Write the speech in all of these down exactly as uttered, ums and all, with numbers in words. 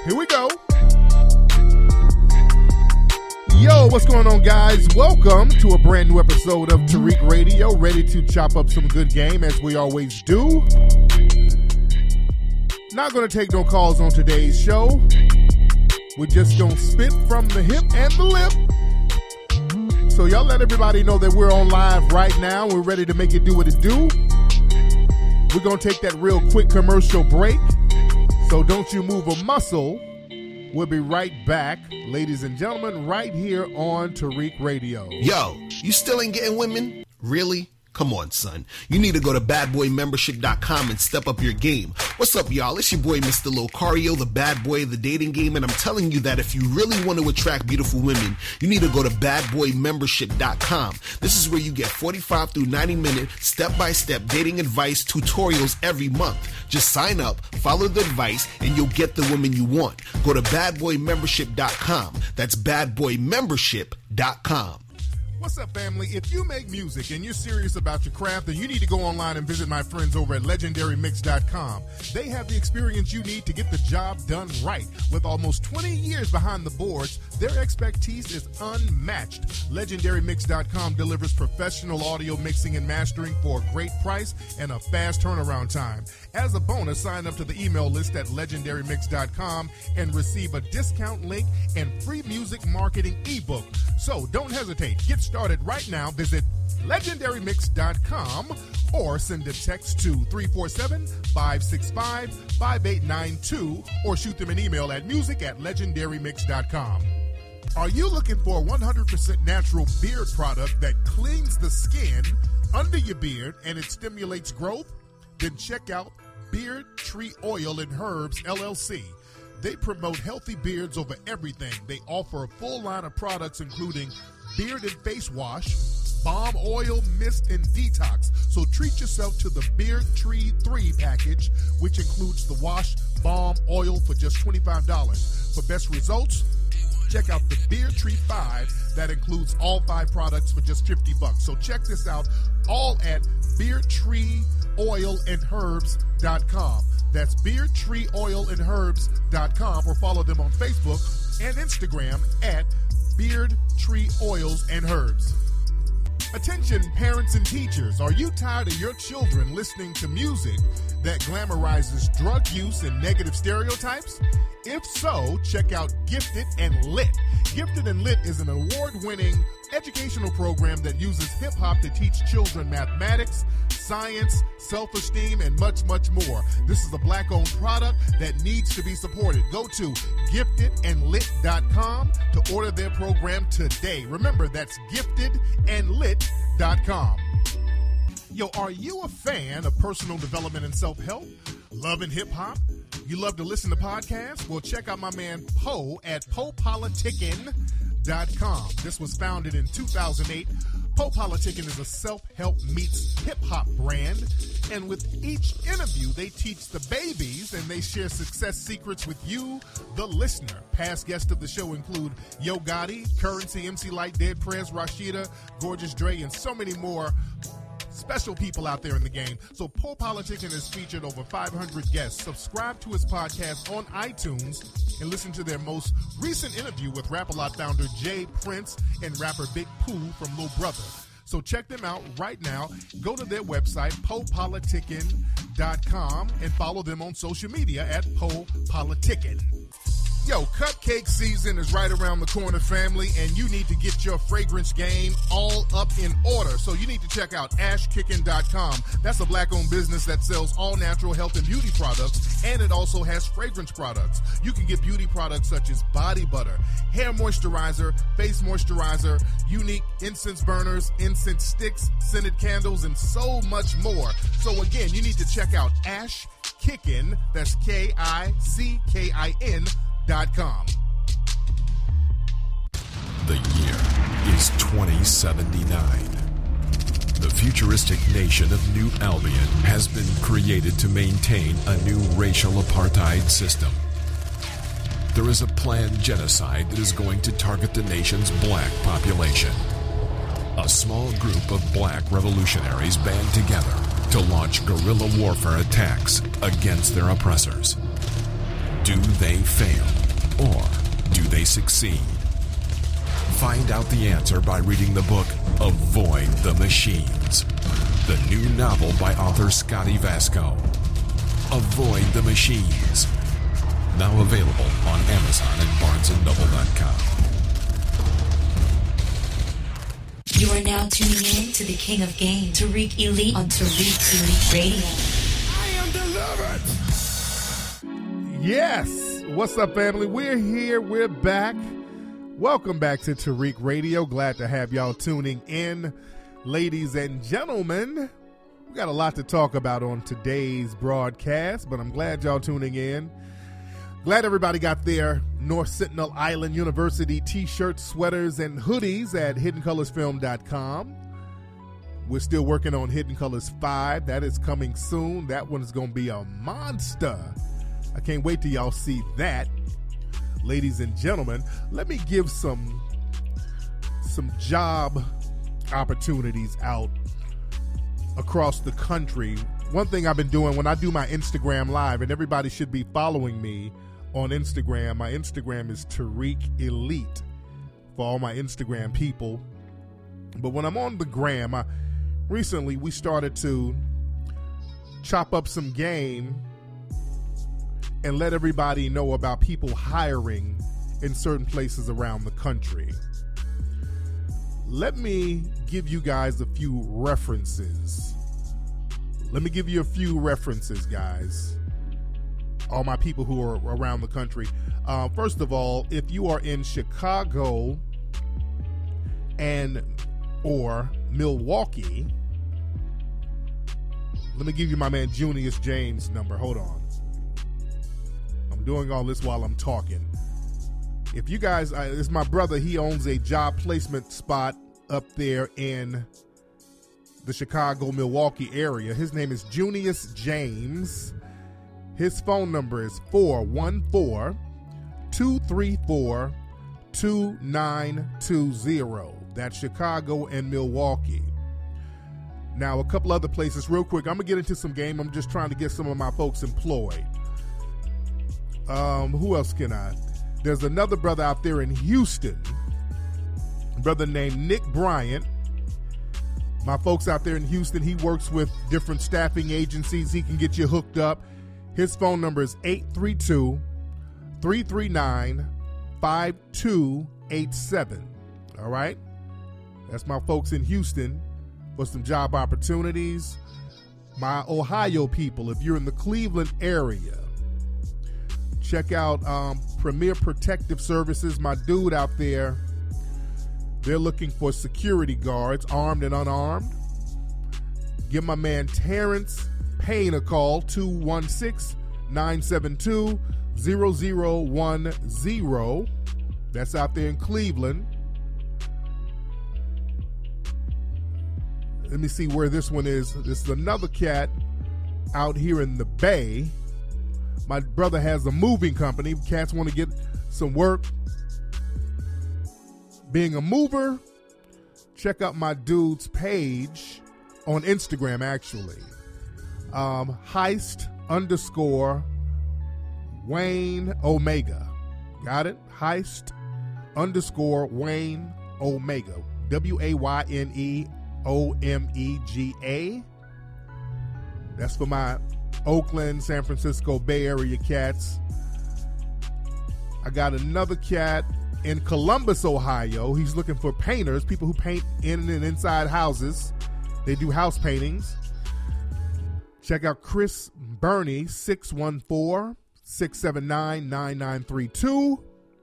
Here we go. Yo, what's going on, guys? Welcome to a brand new episode of Tariq Radio, ready to chop up some good game as we always do. Not going to take no calls on today's show. We're just going to spit from the hip and the lip. So y'all let everybody know that we're on live right now. We're ready to make it do what it do. We're going to take that real quick commercial break. So don't you move a muscle. We'll be right back, ladies and gentlemen, right here on Tariq Radio. Yo, you still ain't getting women? Really? Come on, son. You need to go to bad boy membership dot com and step up your game. What's up, y'all? It's your boy, Mister Locario, the bad boy of the dating game, and I'm telling you that if you really want to attract beautiful women, you need to go to bad boy membership dot com. This is where you get forty-five through ninety minute step-by-step dating advice tutorials every month. Just sign up, follow the advice, and you'll get the woman you want. Go to bad boy membership dot com. That's bad boy membership dot com. What's up, family? If you make music and you're serious about your craft, then you need to go online and visit my friends over at legendary mix dot com. They have the experience you need to get the job done right. With almost twenty years behind the boards, their expertise is unmatched. legendary mix dot com delivers professional audio mixing and mastering for a great price and a fast turnaround time. As a bonus, sign up to the email list at legendary mix dot com and receive a discount link and free music marketing ebook. So don't hesitate. Get started right now. Visit legendary mix dot com or send a text to three four seven, five six five, five eight nine two or shoot them an email at music at legendary mix dot com. Are you looking for a one hundred percent natural beard product that cleans the skin under your beard and it stimulates growth? Then check out Beard Tree Oil and Herbs, L L C. They promote healthy beards over everything. They offer a full line of products including beard and face wash, balm oil, mist, and detox. So treat yourself to the Beard Tree three package, which includes the wash, balm, oil for just twenty-five dollars. For best results, check out the Beard Tree five. That includes all five products for just fifty bucks. So check this out, all at beard tree oil and herbs dot com. That's beard tree oil and herbs dot com, or follow them on Facebook and Instagram at Beard Tree Oils and Herbs. Attention parents and teachers, are you tired of your children listening to music that glamorizes drug use and negative stereotypes? If so, check out Gifted and Lit. Gifted and Lit is an award-winning educational program that uses hip-hop to teach children mathematics, science, self-esteem, and much, much more. This is a black-owned product that needs to be supported. Go to gifted and lit dot com to order their program today. Remember, that's gifted and lit dot com. Yo, are you a fan of personal development and self-help? Loving hip-hop? You love to listen to podcasts? Well, check out my man Poe at poe politicking dot com. This was founded in two thousand eight. Poe Politicking is a self-help meets hip-hop brand, and with each interview, they teach the babies and they share success secrets with you, the listener. Past guests of the show include Yo Gotti, Currency, M C Light, Dead Prez, Rashida, Gorgeous Dre, and so many more special people out there in the game. So Poe Politicking has featured over five hundred guests. Subscribe to his podcast on iTunes and listen to their most recent interview with Rap-A-Lot founder Jay Prince and rapper Big Pooh from Lil Brother. So check them out right now. Go to their website, poe politicking dot com, and follow them on social media at Poe Politicking. Yo, cupcake season is right around the corner, family, and you need to get your fragrance game all up in order. So you need to check out ash kickin dot com. That's a black-owned business that sells all natural health and beauty products, and it also has fragrance products. You can get beauty products such as body butter, hair moisturizer, face moisturizer, unique incense burners, incense sticks, scented candles, and so much more. So again, you need to check out Ash Kickin, that's K I C K I N, dot com. The year is twenty seventy-nine. The futuristic nation of New Albion has been created to maintain a new racial apartheid system. There is a planned genocide that is going to target the nation's black population. A small group of black revolutionaries band together to launch guerrilla warfare attacks against their oppressors. Do they fail, or do they succeed? Find out the answer by reading the book Avoid the Machines, the new novel by author Scotty Vasco. Avoid the Machines. Now available on Amazon and Barnes and Noble dot com. You are now tuning in to the King of Game, Tariq Elite on Tariq Elite Radio. I am delivered. Yes. What's up, family? We're here. We're back. Welcome back to Tariq Radio. Glad to have y'all tuning in. Ladies and gentlemen, we got a lot to talk about on today's broadcast, but I'm glad y'all tuning in. Glad everybody got their North Sentinel Island University t-shirts, sweaters, and hoodies at hidden colors film dot com. We're still working on Hidden Colors five. That is coming soon. That one is going to be a monster. I can't wait till y'all see that. Ladies and gentlemen, let me give some, some job opportunities out across the country. One thing I've been doing when I do my Instagram Live, and everybody should be following me on Instagram. My Instagram is Tariq Elite for all my Instagram people. But when I'm on the gram, I, recently we started to chop up some game and let everybody know about people hiring in certain places around the country. Let me give you guys a few references. Let me give you a few references, guys. All my people who are around the country. Uh, first of all, if you are in Chicago and or Milwaukee, let me give you my man Junius James' number. Hold on. I'm doing all this while I'm talking. If you guys, uh, it's my brother. He owns a job placement spot up there in the Chicago, Milwaukee area. His name is Junius James. His phone number is four one four, two three four, two nine two zero. That's Chicago and Milwaukee. Now, a couple other places real quick. I'm going to get into some game. I'm just trying to get some of my folks employed. Um, who else can I? There's another brother out there in Houston, a brother named Nick Bryant. My folks out there in Houston, he works with different staffing agencies. He can get you hooked up. His phone number is eight three two, three three nine, five two eight seven. All right? That's my folks in Houston for some job opportunities. My Ohio people, if you're in the Cleveland area, check out um, Premier Protective Services. My dude out there, they're looking for security guards, armed and unarmed. Give my man Terrence Payne a call, two one six, nine seven two, zero zero one zero. That's out there in Cleveland. Let me see where this one is. This is another cat out here in the Bay. My brother has a moving company. Cats want to get some work being a mover. Check out my dude's page on Instagram, actually. Um, heist underscore Wayne Omega. Got it? Heist underscore Wayne Omega. W A Y N E O M E G A. That's for my Oakland, San Francisco, Bay Area cats. I got another cat in Columbus, Ohio. He's looking for painters, people who paint in and inside houses. They do house paintings. Check out Chris Burney, six one four, six seven nine, nine nine three two.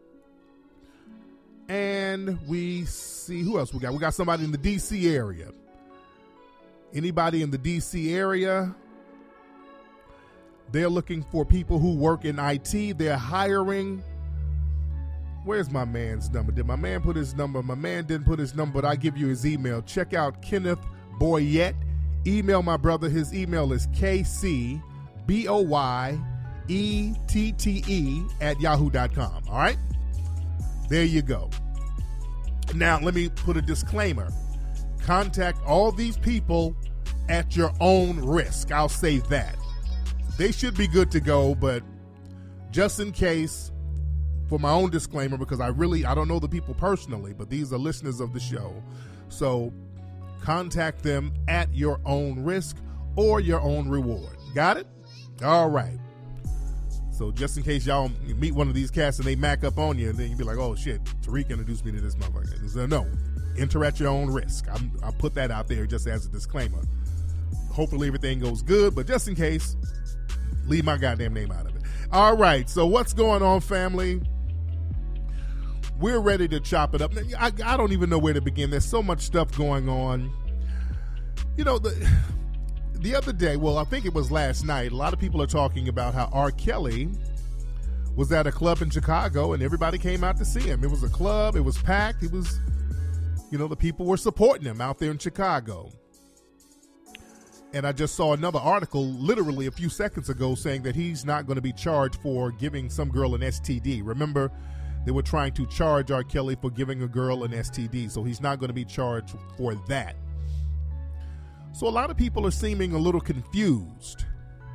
And we see, who else we got? We got somebody in the D C area. Anybody in the D C area? They're looking for people who work in I T. They're hiring. Where's my man's number? Did my man put his number? My man didn't put his number, but I'll give you his email. Check out Kenneth Boyette. Email my brother. His email is K C B O Y E T T E at yahoo dot com. All right? There you go. Now, let me put a disclaimer. Contact all these people at your own risk. I'll say that. They should be good to go, but just in case, for my own disclaimer, because I really, I don't know the people personally, but these are listeners of the show. So contact them at your own risk or your own reward. Got it? All right. So just in case y'all meet one of these cats and they mac up on you, and then you be like, oh shit, Tariq introduced me to this motherfucker. So no, enter at your own risk. I'm, I'll put that out there just as a disclaimer. Hopefully everything goes good, but just in case, leave my goddamn name out of it. All right, so what's going on, family? We're ready to chop it up. I, I don't even know where to begin. There's so much stuff going on. You know, the the other day, well, I think it was last night, a lot of people are talking about how R. Kelly was at a club in Chicago and everybody came out to see him. It was a club. It was packed. It was, you know, the people were supporting him out there in Chicago. And I just saw another article literally a few seconds ago saying that he's not going to be charged for giving some girl an S T D. Remember, they were trying to charge R. Kelly for giving a girl an S T D, so he's not going to be charged for that. So a lot of people are seeming a little confused.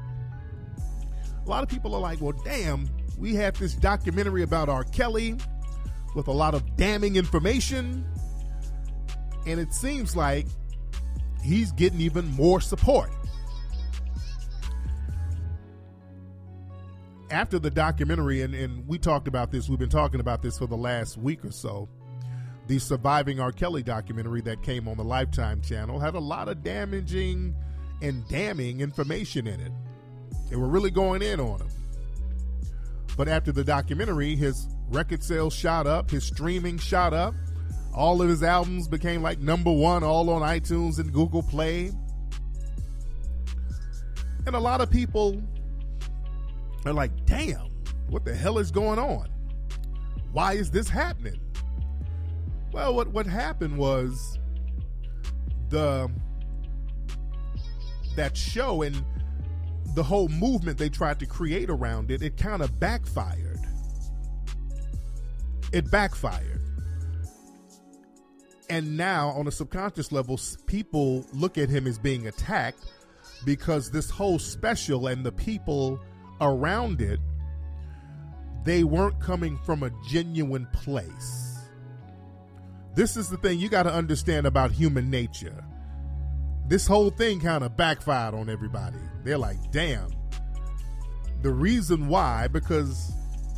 A lot of people are like, well, damn, we had this documentary about R. Kelly with a lot of damning information, and it seems like he's getting even more support. After the documentary, and, and we talked about this, we've been talking about this for the last week or so, the Surviving R. Kelly documentary that came on the Lifetime channel had a lot of damaging and damning information in it. They were really going in on him. But after the documentary, his record sales shot up, his streaming shot up. All of his albums became like number one, all on iTunes and Google Play. And a lot of people are like, damn, what the hell is going on? Why is this happening? Well, what, what happened was the that show and the whole movement they tried to create around it, it kind of backfired. It backfired. And now, on a subconscious level, people look at him as being attacked because this whole special and the people around it, they weren't coming from a genuine place. This is the thing you got to understand about human nature. This whole thing kind of backfired on everybody. They're like, damn. The reason why, because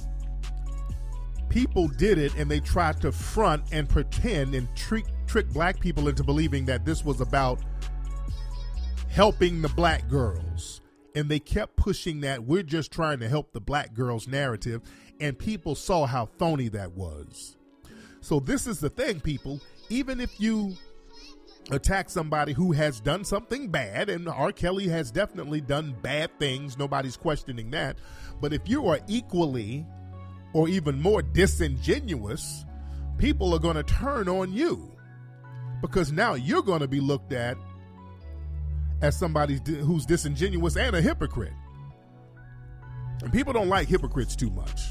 people did it and they tried to front and pretend and trick, trick black people into believing that this was about helping the black girls. And they kept pushing that we're just trying to help the black girls narrative, and people saw how phony that was. So this is the thing, people. Even if you attack somebody who has done something bad, and R. Kelly has definitely done bad things, nobody's questioning that. But if you are equally or even more disingenuous, people are going to turn on you because now you're going to be looked at as somebody who's disingenuous and a hypocrite. And people don't like hypocrites too much.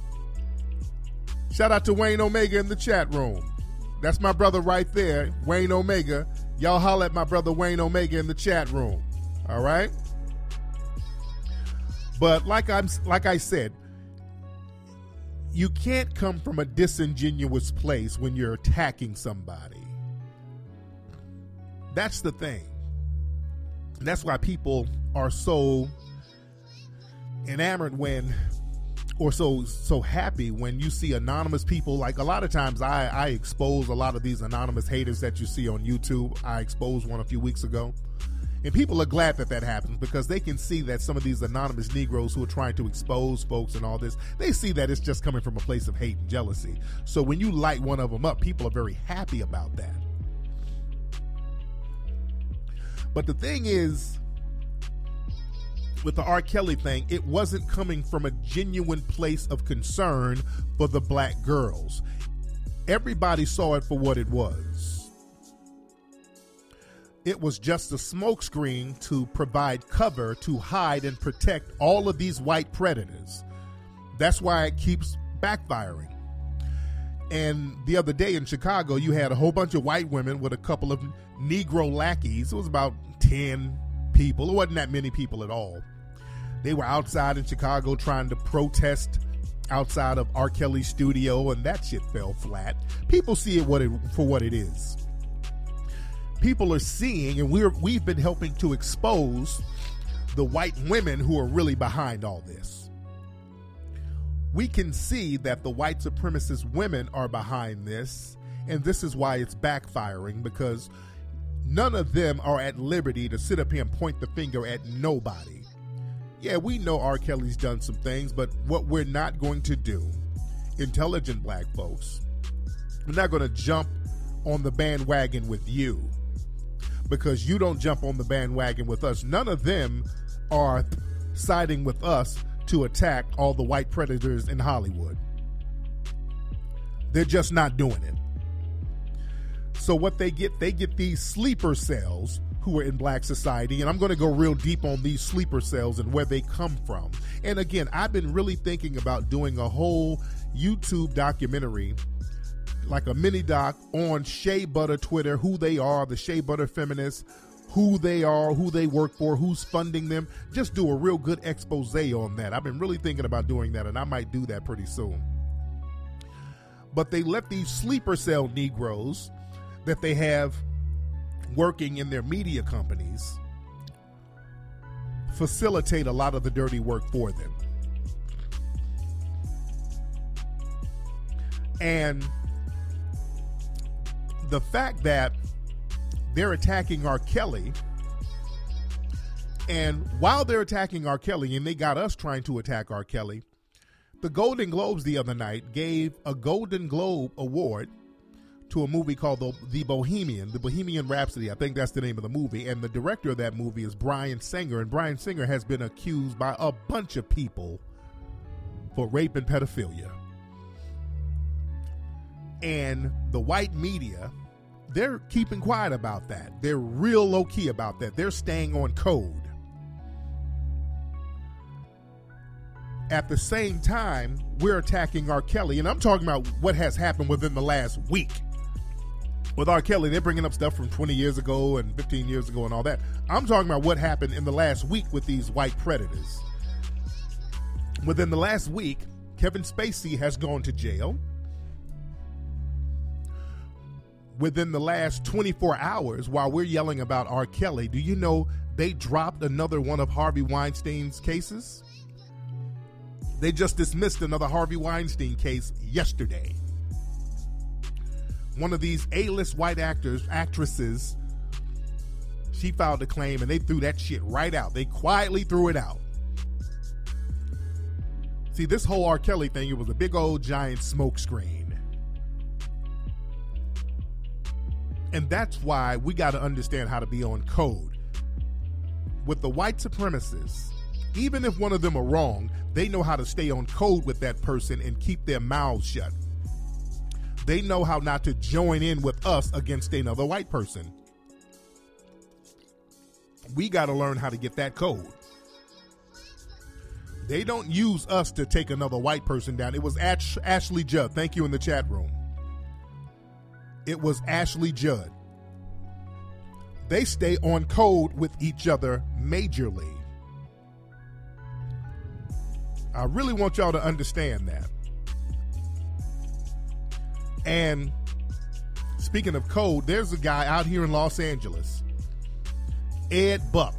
Shout out to Wayne Omega in the chat room. That's my brother right there, Wayne Omega. Y'all holler at my brother Wayne Omega in the chat room. All right? But like I'm like I said, you can't come from a disingenuous place when you're attacking somebody. That's the thing. And that's why people are so enamored when, or so so happy when you see anonymous people. Like a lot of times I, I expose a lot of these anonymous haters that you see on YouTube. I exposed one a few weeks ago. And people are glad that that happens because they can see that some of these anonymous Negroes who are trying to expose folks and all this, they see that it's just coming from a place of hate and jealousy. So when you light one of them up, people are very happy about that. But the thing is, with the R. Kelly thing, it wasn't coming from a genuine place of concern for the black girls. Everybody saw it for what it was. It was just a smokescreen to provide cover to hide and protect all of these white predators. That's why it keeps backfiring. And the other day in Chicago, you had a whole bunch of white women with a couple of Negro lackeys. It was about ten people. It wasn't that many people at all. They were outside in Chicago trying to protest outside of R. Kelly's studio, and that shit fell flat. People see it, what it for what it is. People are seeing, and we're we've been helping to expose the white women who are really behind all this. We can see that the white supremacist women are behind this, and this is why it's backfiring, because none of them are at liberty to sit up here and point the finger at nobody. Yeah, we know R. Kelly's done some things, but what we're not going to do, intelligent black folks, we're not going to jump on the bandwagon with you because you don't jump on the bandwagon with us. None of them are siding with us to attack all the white predators in Hollywood. They're just not doing it. So what they get, they get these sleeper cells who are in black society, and I'm going to go real deep on these sleeper cells and where they come from. And again, I've been really thinking about doing a whole YouTube documentary, like a mini doc on Shea Butter Twitter, who they are, the Shea Butter feminists, who they are, who they work for, who's funding them. Just do a real good expose on that. I've been really thinking about doing that, and I might do that pretty soon. But they let these sleeper cell Negroes that they have working in their media companies facilitate a lot of the dirty work for them. And the fact that they're attacking R. Kelly, and while they're attacking R. Kelly, and they got us trying to attack R. Kelly, the Golden Globes the other night gave a Golden Globe Award to a movie called The, the Bohemian, The Bohemian Rhapsody. I think that's the name of the movie. And the director of that movie is Bryan Singer. And Bryan Singer has been accused by a bunch of people for rape and pedophilia. And the white media, they're keeping quiet about that. They're real low-key about that. They're staying on code. At the same time, we're attacking R. Kelly. And I'm talking about what has happened within the last week. With R. Kelly, they're bringing up stuff from twenty years ago and fifteen years ago and all that. I'm talking about what happened in the last week with these white predators. Within the last week, Kevin Spacey has gone to jail. Within the last twenty-four hours, while we're yelling about R. Kelly, do you know they dropped another one of Harvey Weinstein's cases? They just dismissed another Harvey Weinstein case yesterday. One of these A-list white actors, actresses, she filed a claim and they threw that shit right out. They quietly threw it out. See, this whole R. Kelly thing, it was a big old giant smoke screen. And that's why we got to understand how to be on code. With the white supremacists, even if one of them are wrong, they know how to stay on code with that person and keep their mouths shut. They know how not to join in with us against another white person. We got to learn how to get that code. They don't use us to take another white person down. It was Ash- Ashley Judd. Thank you in the chat room. It was Ashley Judd. They stay on code with each other majorly. I really want y'all to understand that. And speaking of code, there's a guy out here in Los Angeles, Ed Buck.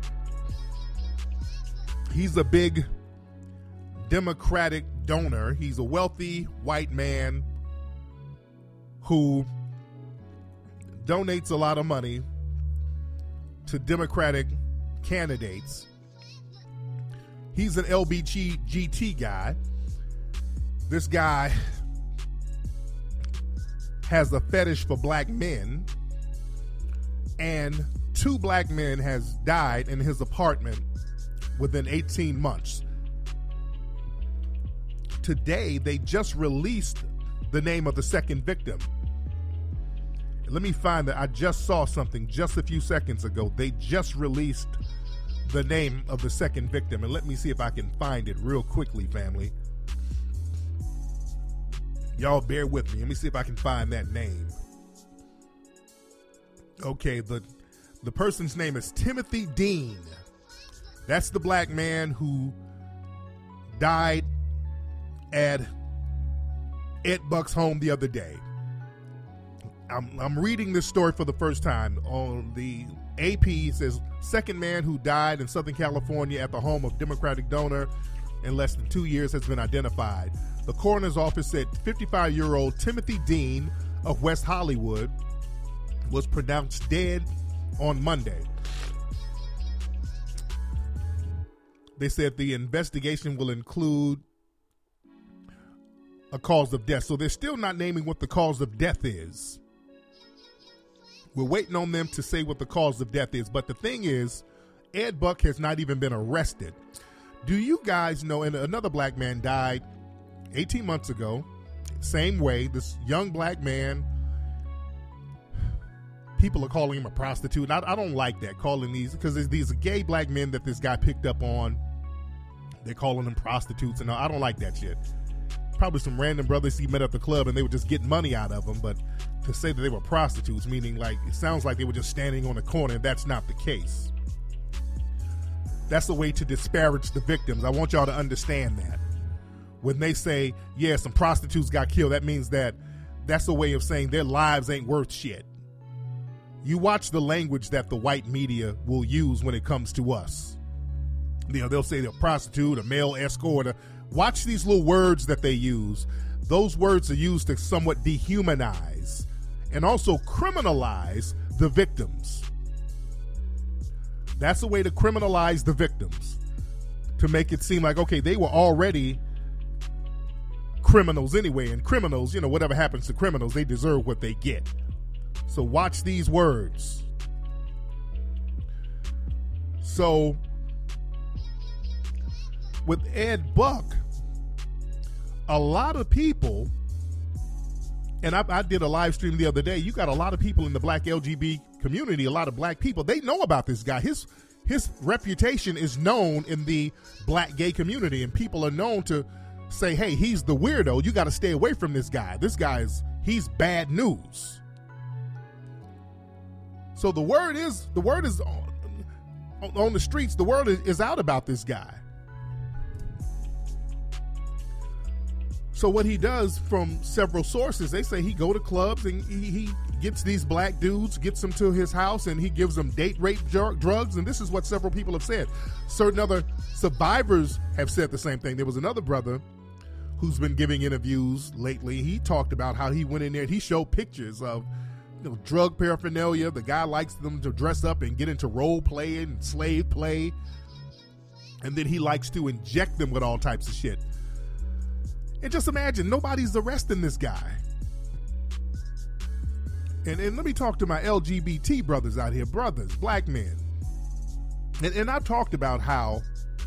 He's a big Democratic donor. He's a wealthy white man who donates a lot of money to Democratic candidates. He's an L B G T guy. This guy has a fetish for black men, and two black men has died in his apartment within eighteen months. Today, they just released the name of the second victim. Let me find that. I just saw something just a few seconds ago. They just released the name of the second victim, and let me see if I can find it real quickly, family. Y'all bear with me. Let me see if I can find that name. Okay, the the person's name is Timothy Dean. That's the black man who died at Ed Buck's home the other day. I'm, I'm reading this story for the first time on the A P. It says, second man who died in Southern California at the home of Democratic donor in less than two years has been identified. The coroner's office said fifty-five-year-old Timothy Dean of West Hollywood was pronounced dead on Monday. They said the investigation will include a cause of death. So they're still not naming what the cause of death is. We're waiting on them to say what the cause of death is. But the thing is, Ed Buck has not even been arrested. Do you guys know, and another black man died eighteen months ago, same way, this young black man, people are calling him a prostitute. I, I don't like that, calling these, because there's these gay black men that this guy picked up on. They're calling them prostitutes, and I don't like that shit. Probably some random brothers he met at the club and they were just getting money out of them, but to say that they were prostitutes, meaning like, it sounds like they were just standing on the corner, and that's not the case. That's a way to disparage the victims. I want y'all to understand that. When they say, yeah, some prostitutes got killed, that means that that's a way of saying their lives ain't worth shit. You watch the language that the white media will use when it comes to us. You know, they'll say they're a prostitute, a male escort. Watch these little words that they use. Those words are used to somewhat dehumanize and also criminalize the victims. That's a way to criminalize the victims, to make it seem like, okay, they were already criminals anyway, and criminals, you know, whatever happens to criminals, they deserve what they get. So watch these words. So with Ed Buck, a lot of people, and I, I did a live stream the other day, you got a lot of people in the black L G B T community, a lot of black people, they know about this guy. His his reputation is known in the black gay community, and people are known to say, hey, he's the weirdo. You got to stay away from this guy. This guy is, he's bad news. So the word is, the word is on, on the streets, the word is, is out about this guy. So what he does, from several sources, they say he go to clubs and he, he gets these black dudes, gets them to his house, and he gives them date rape dr- drugs. And this is what several people have said. Certain other survivors have said the same thing. There was another brother who's been giving interviews lately. He talked about how he went in there and he showed pictures of, you know, drug paraphernalia. The guy likes them to dress up and get into role play and slave play. And then he likes to inject them with all types of shit. And just imagine, nobody's arresting this guy. And, and let me talk to my L G B T brothers out here, brothers, black men. And, and I've talked about how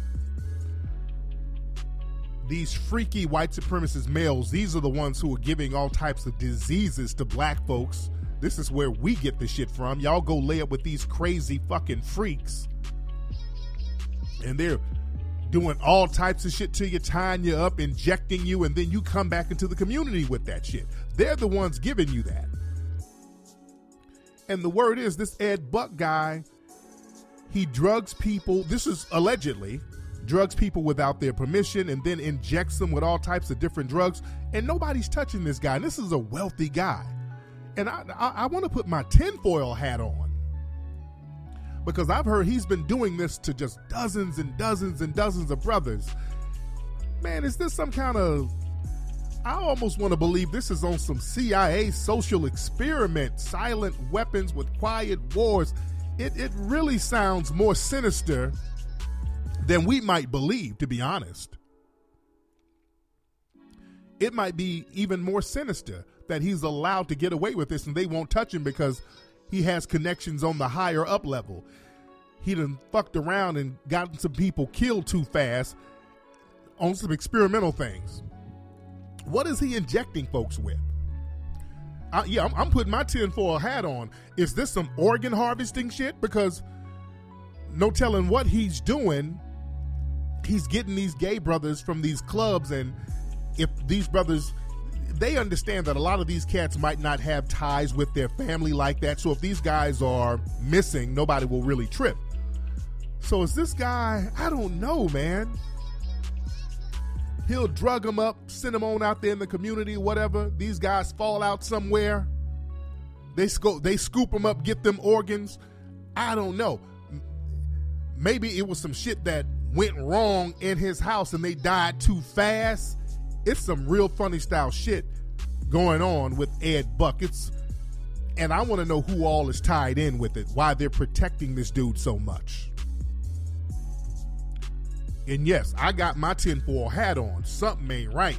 these freaky white supremacist males, these are the ones who are giving all types of diseases to black folks. This is where we get the shit from. Y'all go lay up with these crazy fucking freaks. And they're doing all types of shit to you, tying you up, injecting you, and then you come back into the community with that shit. They're the ones giving you that. And the word is, this Ed Buck guy, he drugs people, this is allegedly, drugs people without their permission and then injects them with all types of different drugs, and nobody's touching this guy. And this is a wealthy guy. And I, I, I want to put my tinfoil hat on, because I've heard he's been doing this to just dozens and dozens and dozens of brothers. Man, is this some kind of, I almost want to believe this is on some C I A social experiment, silent weapons with quiet wars. It, it really sounds more sinister than we might believe, to be honest. It might be even more sinister that he's allowed to get away with this and they won't touch him because he has connections on the higher up level. He done fucked around and gotten some people killed too fast on some experimental things. What is he injecting folks with? I, yeah, I'm, I'm putting my tinfoil hat on. Is this some organ harvesting shit? Because no telling what he's doing. He's getting these gay brothers from these clubs, and if these brothers, they understand that a lot of these cats might not have ties with their family like that. So if these guys are missing, nobody will really trip. So is this guy, I don't know, man. He'll drug them up, send them on out there in the community, whatever. These guys fall out somewhere. They, sco- they scoop them up, get them organs. I don't know. Maybe it was some shit that went wrong in his house and they died too fast. It's some real funny style shit going on with Ed Buck. It's, and I want to know who all is tied in with it, why they're protecting this dude so much. And yes, I got my tinfoil hat on. Something ain't right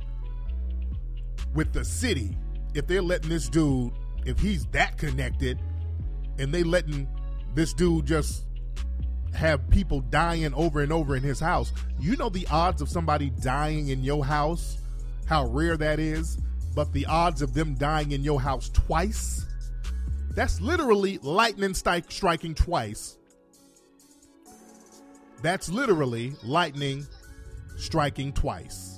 with the city. If they're letting this dude, if he's that connected, and they letting this dude just have people dying over and over in his house. You know the odds of somebody dying in your house, how rare that is, but the odds of them dying in your house twice, that's literally lightning strike striking twice. That's literally lightning striking twice.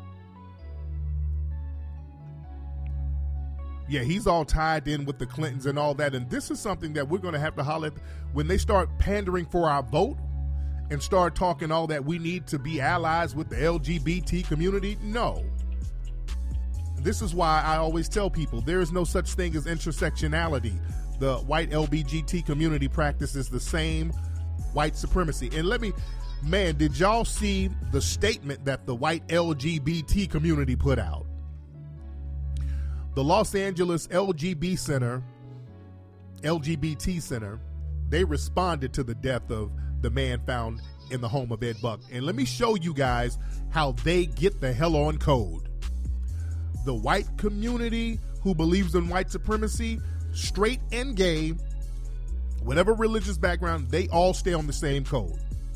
Yeah, he's all tied in with the Clintons and all that. And this is something that we're going to have to holler at when they start pandering for our vote and start talking all that we need to be allies with the L G B T community. No. This is why I always tell people there is no such thing as intersectionality. The white L G B T community practices the same white supremacy. And let me, man, did y'all see the statement that the white L G B T community put out? The Los Angeles L G B Center, L G B T Center, they responded to the death of the man found in the home of Ed Buck. And let me show you guys how they get the hell on code. The white community who believes in white supremacy, straight and gay, whatever religious background, they all stay on the same code.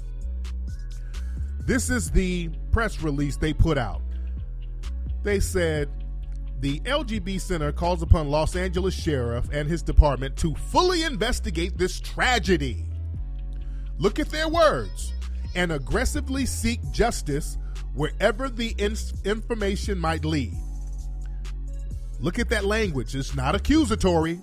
This is the press release they put out. They said, the L G B Center calls upon Los Angeles Sheriff and his department to fully investigate this tragedy. Look at their words. And aggressively seek justice wherever the in- information might lead. Look at that language. It's not accusatory.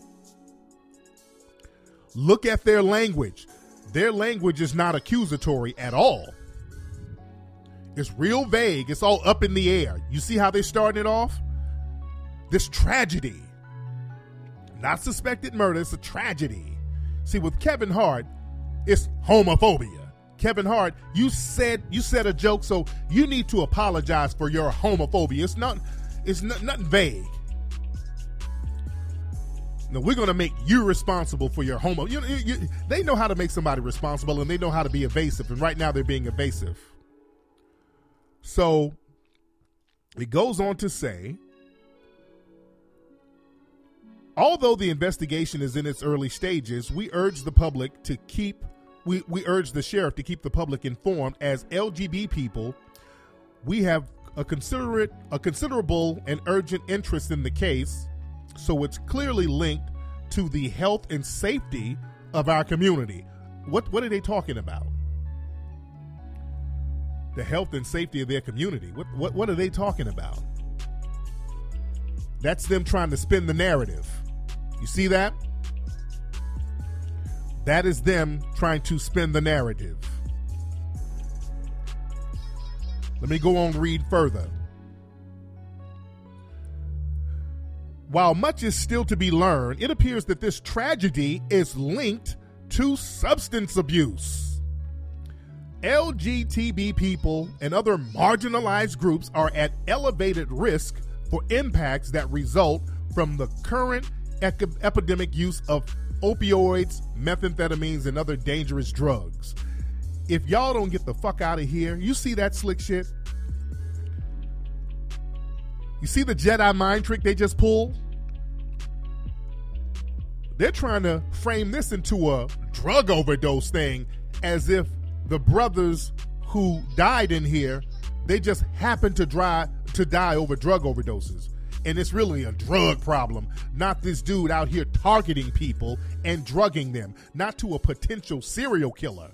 Look at their language. Their language is not accusatory at all. It's real vague. It's all up in the air. You see how they started it off? This tragedy. Not suspected murder. It's a tragedy. See, with Kevin Hart, it's homophobia. Kevin Hart, you said you said a joke, so you need to apologize for your homophobia. It's not, it's not, nothing vague. No, we're going to make you responsible for your homo. You, you, you, they know how to make somebody responsible, and they know how to be evasive. And right now, they're being evasive. So it goes on to say, although the investigation is in its early stages, we urge the public to keep. We, we urge the sheriff to keep the public informed. As L G B T people, we have a considerate, a considerable and urgent interest in the case. So it's clearly linked to the health and safety of our community. What what are they talking about? The health and safety of their community. What what what are they talking about? That's them trying to spin the narrative. You see that? That is them trying to spin the narrative. Let me go on and read further. While much is still to be learned, it appears that this tragedy is linked to substance abuse. L G B T people and other marginalized groups are at elevated risk for impacts that result from the current ec- epidemic use of opioids, methamphetamines, and other dangerous drugs. If y'all don't get the fuck out of here, you see that slick shit? You see the Jedi mind trick they just pulled? They're trying to frame this into a drug overdose thing as if the brothers who died in here, they just happened to, dry, to die over drug overdoses. And it's really a drug problem, not this dude out here targeting people and drugging them, not to a potential serial killer.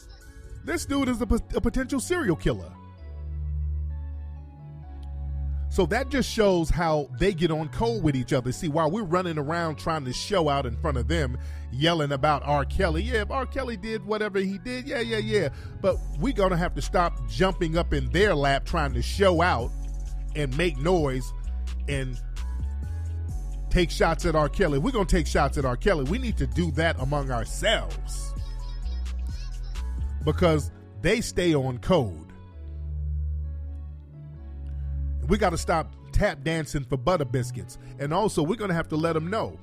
This dude is a, a potential serial killer. So that just shows how they get on code with each other. See, while we're running around trying to show out in front of them, yelling about R. Kelly, yeah, if R. Kelly did whatever he did, yeah, yeah, yeah. But we're going to have to stop jumping up in their lap trying to show out and make noise and take shots at R. Kelly. We're going to take shots at R. Kelly. We need to do that among ourselves because they stay on code. We got to stop tap dancing for butter biscuits. And also, we're going to have to let them know.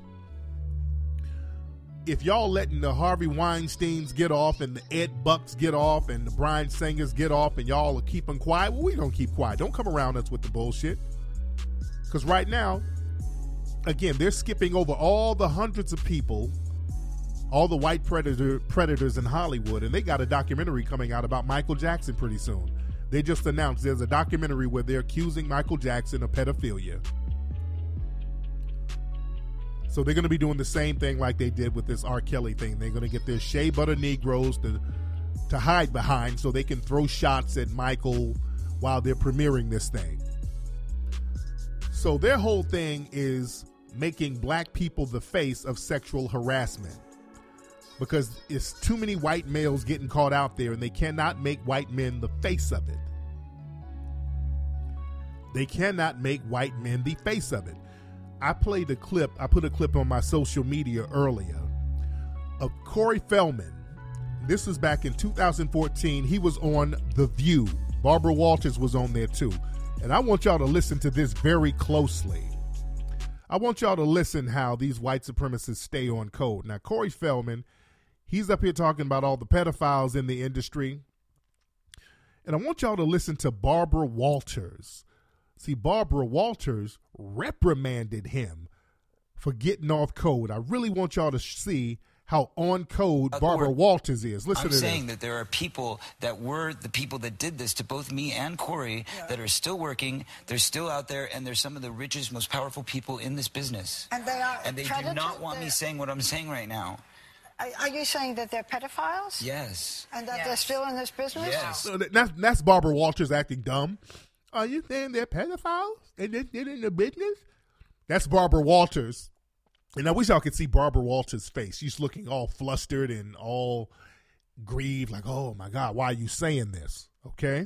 If y'all letting the Harvey Weinsteins get off and the Ed Bucks get off and the Bryan Singers get off and y'all are keeping quiet, well, we don't keep quiet. Don't come around us with the bullshit. Because right now, again, they're skipping over all the hundreds of people, all the white predator predators in Hollywood, and they got a documentary coming out about Michael Jackson pretty soon. They just announced there's a documentary where they're accusing Michael Jackson of pedophilia. So they're going to be doing the same thing like they did with this R. Kelly thing. They're going to get their shea butter Negroes to, to hide behind so they can throw shots at Michael while they're premiering this thing. So their whole thing is making black people the face of sexual harassment. Because it's too many white males getting caught out there and they cannot make white men the face of it. They cannot make white men the face of it. I played a clip, I put a clip on my social media earlier of Corey Feldman. This was back in two thousand fourteen. He was on The View. Barbara Walters was on there too. And I want y'all to listen to this very closely. I want y'all to listen how these white supremacists stay on code. Now, Corey Feldman, he's up here talking about all the pedophiles in the industry. And I want y'all to listen to Barbara Walters. See, Barbara Walters reprimanded him for getting off code. I really want y'all to see how on code Barbara uh, Walters is. Listen I'm to this. I'm saying that there are people that were the people that did this to both me and Corey yeah. that are still working. They're still out there, and they're some of the richest, most powerful people in this business. And they are. And they do not want me saying what I'm saying right now. Are you saying that they're pedophiles? Yes. And that yes. they're still in this business? Yes. So that's, that's Barbara Walters acting dumb. Are you saying they're pedophiles and they're in the business? That's Barbara Walters. And I wish y'all could see Barbara Walters' face. She's looking all flustered and all grieved, like, oh, my God, why are you saying this? Okay?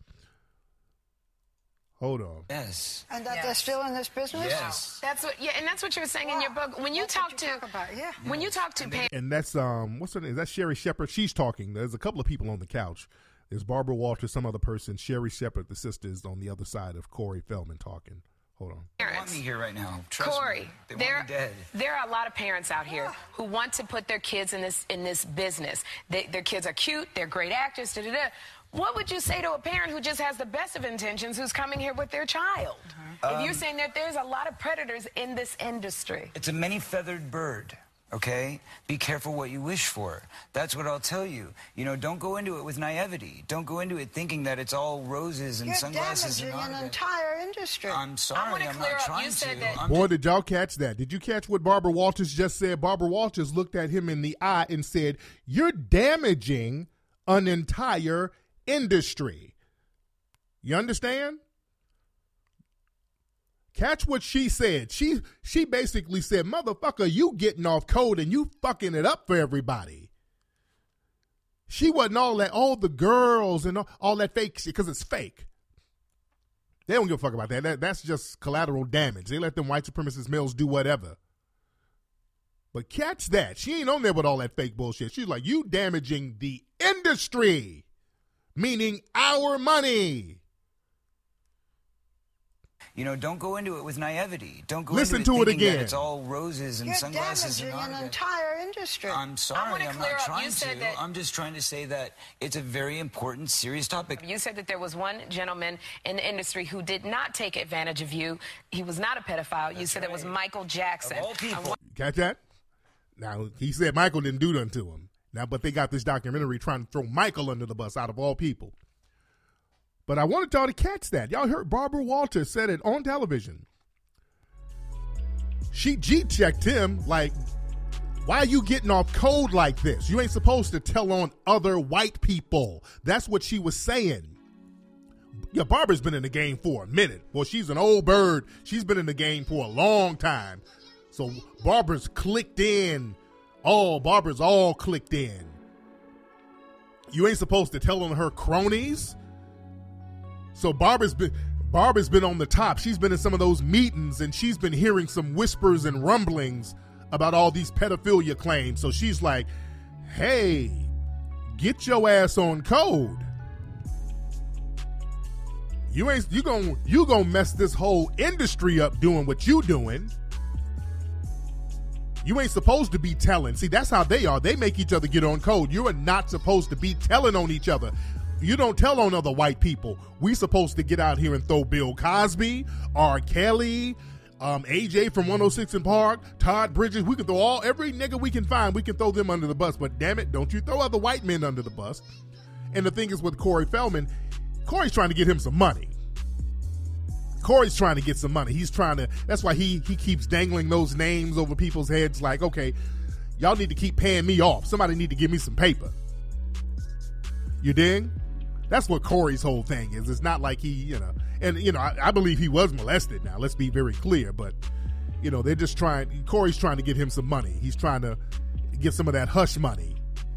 Hold on. Yes. And that yes. they're still in this business? Yes. That's what, yeah, and that's what you were saying wow. in your book. When you that's talk you to, talk about, yeah. when you talk to and, parents. And that's, um, what's her name? That's Sherry Shepherd. She's talking. There's a couple of people on the couch. There's Barbara Walters, some other person, Sherry Shepherd, the sister, is on the other side of Corey Feldman talking. Hold on. They want me here right now. Trust Corey, me. They there, want me dead. There are a lot of parents out here who want to put their kids in this in this business. They, their kids are cute. They're great actors. Da, da, da. What would you say to a parent who just has the best of intentions who's coming here with their child? Mm-hmm. If um, you're saying that there's a lot of predators in this industry. It's a many-feathered bird. Okay? Be careful what you wish for. That's what I'll tell you. You know, don't go into it with naivety. Don't go into it thinking that it's all roses and You're sunglasses. You're damaging and an entire industry. I'm sorry, I'm not trying you said to. That- I'm Boy, just- did y'all catch that. Did you catch what Barbara Walters just said? Barbara Walters looked at him in the eye and said, you're damaging an entire industry. You understand? Catch what she said. She she basically said, motherfucker, you getting off code and you fucking it up for everybody. She wasn't all that, all the girls and all, all that fake shit, because it's fake. They don't give a fuck about that. that. That's just collateral damage. They let them white supremacist males do whatever. But catch that. She ain't on there with all that fake bullshit. She's like, you damaging the industry, meaning our money. You know, don't go into it with naivety. Don't go Listen into it to it thinking again. that it's all roses and You're sunglasses and damaging all an that. entire industry. I'm sorry, I'm not up. trying You said to. that- I'm just trying to say that it's a very important, serious topic. You said that there was one gentleman in the industry who did not take advantage of you. He was not a pedophile. That's you said right. it was Michael Jackson. Of all people. Catch that? Now, he said Michael didn't do nothing to him. Now, but they got this documentary trying to throw Michael under the bus out of all people. But I wanted y'all to catch that. Y'all heard Barbara Walters said it on television. She G-checked him like, why are you getting off code like this? You ain't supposed to tell on other white people. That's what she was saying. Yeah, Barbara's been in the game for a minute. Well, she's an old bird. She's been in the game for a long time. So Barbara's clicked in. Oh, Barbara's all clicked in. You ain't supposed to tell on her cronies. So Barbara's been Barbara's been on the top. She's been in some of those meetings, and she's been hearing some whispers and rumblings about all these pedophilia claims. So she's like, hey, get your ass on code. You ain't you gonna you gonna mess this whole industry up doing what you doing. You ain't supposed to be telling. See, that's how they are. They make each other get on code. You are not supposed to be telling on each other. You don't tell on other white people. We supposed to get out here and throw Bill Cosby, R. Kelly, um, A J from one oh six in Park, Todd Bridges. We can throw all every nigga we can find. We can throw them under the bus. But damn it, don't you throw other white men under the bus. And the thing is with Corey Feldman, Corey's trying to get him some money. Corey's trying to get some money. He's trying to, that's why he he keeps dangling those names over people's heads like, okay, y'all need to keep paying me off. Somebody need to give me some paper. You dig? That's what Corey's whole thing is. It's not like he, you know, and, you know, I, I believe he was molested now. Let's be very clear. But, you know, they're just trying, Corey's trying to get him some money. He's trying to get some of that hush money.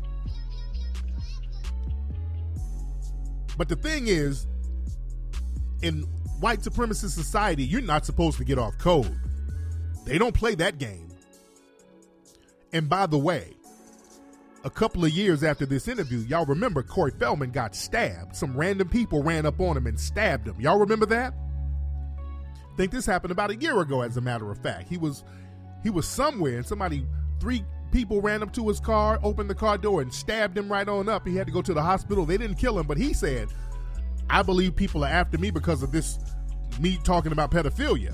But the thing is, in white supremacist society, you're not supposed to get off code. They don't play that game. And by the way, a couple of years after this interview, y'all remember Corey Feldman got stabbed. Some random people ran up on him and stabbed him. Y'all remember that? I think this happened about a year ago, as a matter of fact. He was he was somewhere and somebody, three people ran up to his car, opened the car door and stabbed him right on up. He had to go to the hospital. They didn't kill him, but he said, I believe people are after me because of this, me talking about pedophilia.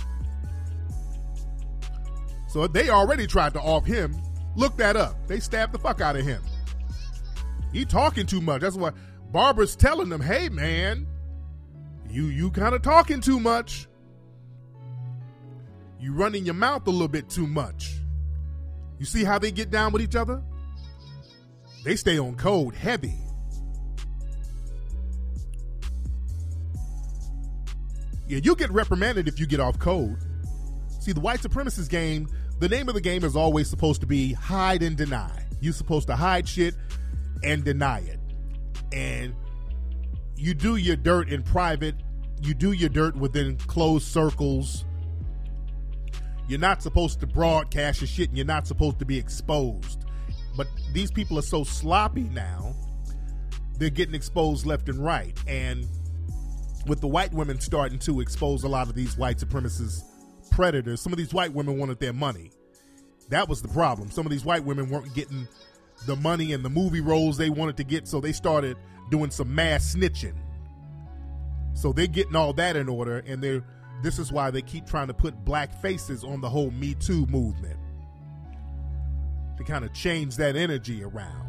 So they already tried to off him. Look that up. They stabbed the fuck out of him. He talking too much. That's why Barbara's telling them, hey man, you you kind of talking too much. You running your mouth a little bit too much. You see how they get down with each other? They stay on code heavy. Yeah, you get reprimanded if you get off code. See, the white supremacist game, the name of the game is always supposed to be hide and deny. You're supposed to hide shit and deny it. And you do your dirt in private. You do your dirt within closed circles. You're not supposed to broadcast your shit, and you're not supposed to be exposed. But these people are so sloppy now, they're getting exposed left and right. And with the white women starting to expose a lot of these white supremacist predators, some of these white women wanted their money. That was the problem. Some of these white women weren't getting the money and the movie roles they wanted to get, so they started doing some mass snitching. So they're getting all that in order, and they're this is why they keep trying to put black faces on the whole Me Too movement, to kind of change that energy around.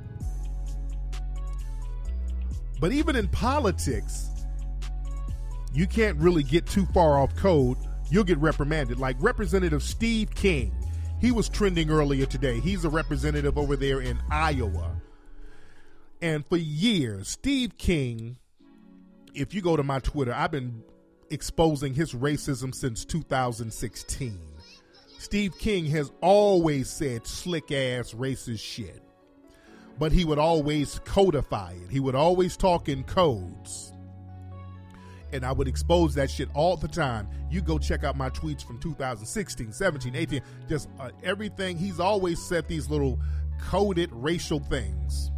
But even in politics, you can't really get too far off code. You'll get reprimanded. Like Representative Steve King, he was trending earlier today. He's a representative over there in Iowa. And for years, Steve King, if you go to my Twitter, I've been exposing his racism since two thousand sixteen. Steve King has always said slick ass racist shit, but he would always codify it. He would always talk in codes. And I would expose that shit all the time. You go check out my tweets from two thousand sixteen, seventeen, eighteen, just uh, everything. He's always said these little coded racial things.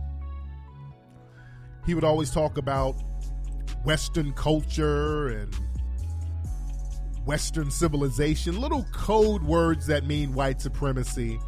He would always talk about Western culture and Western civilization, little code words that mean white supremacy.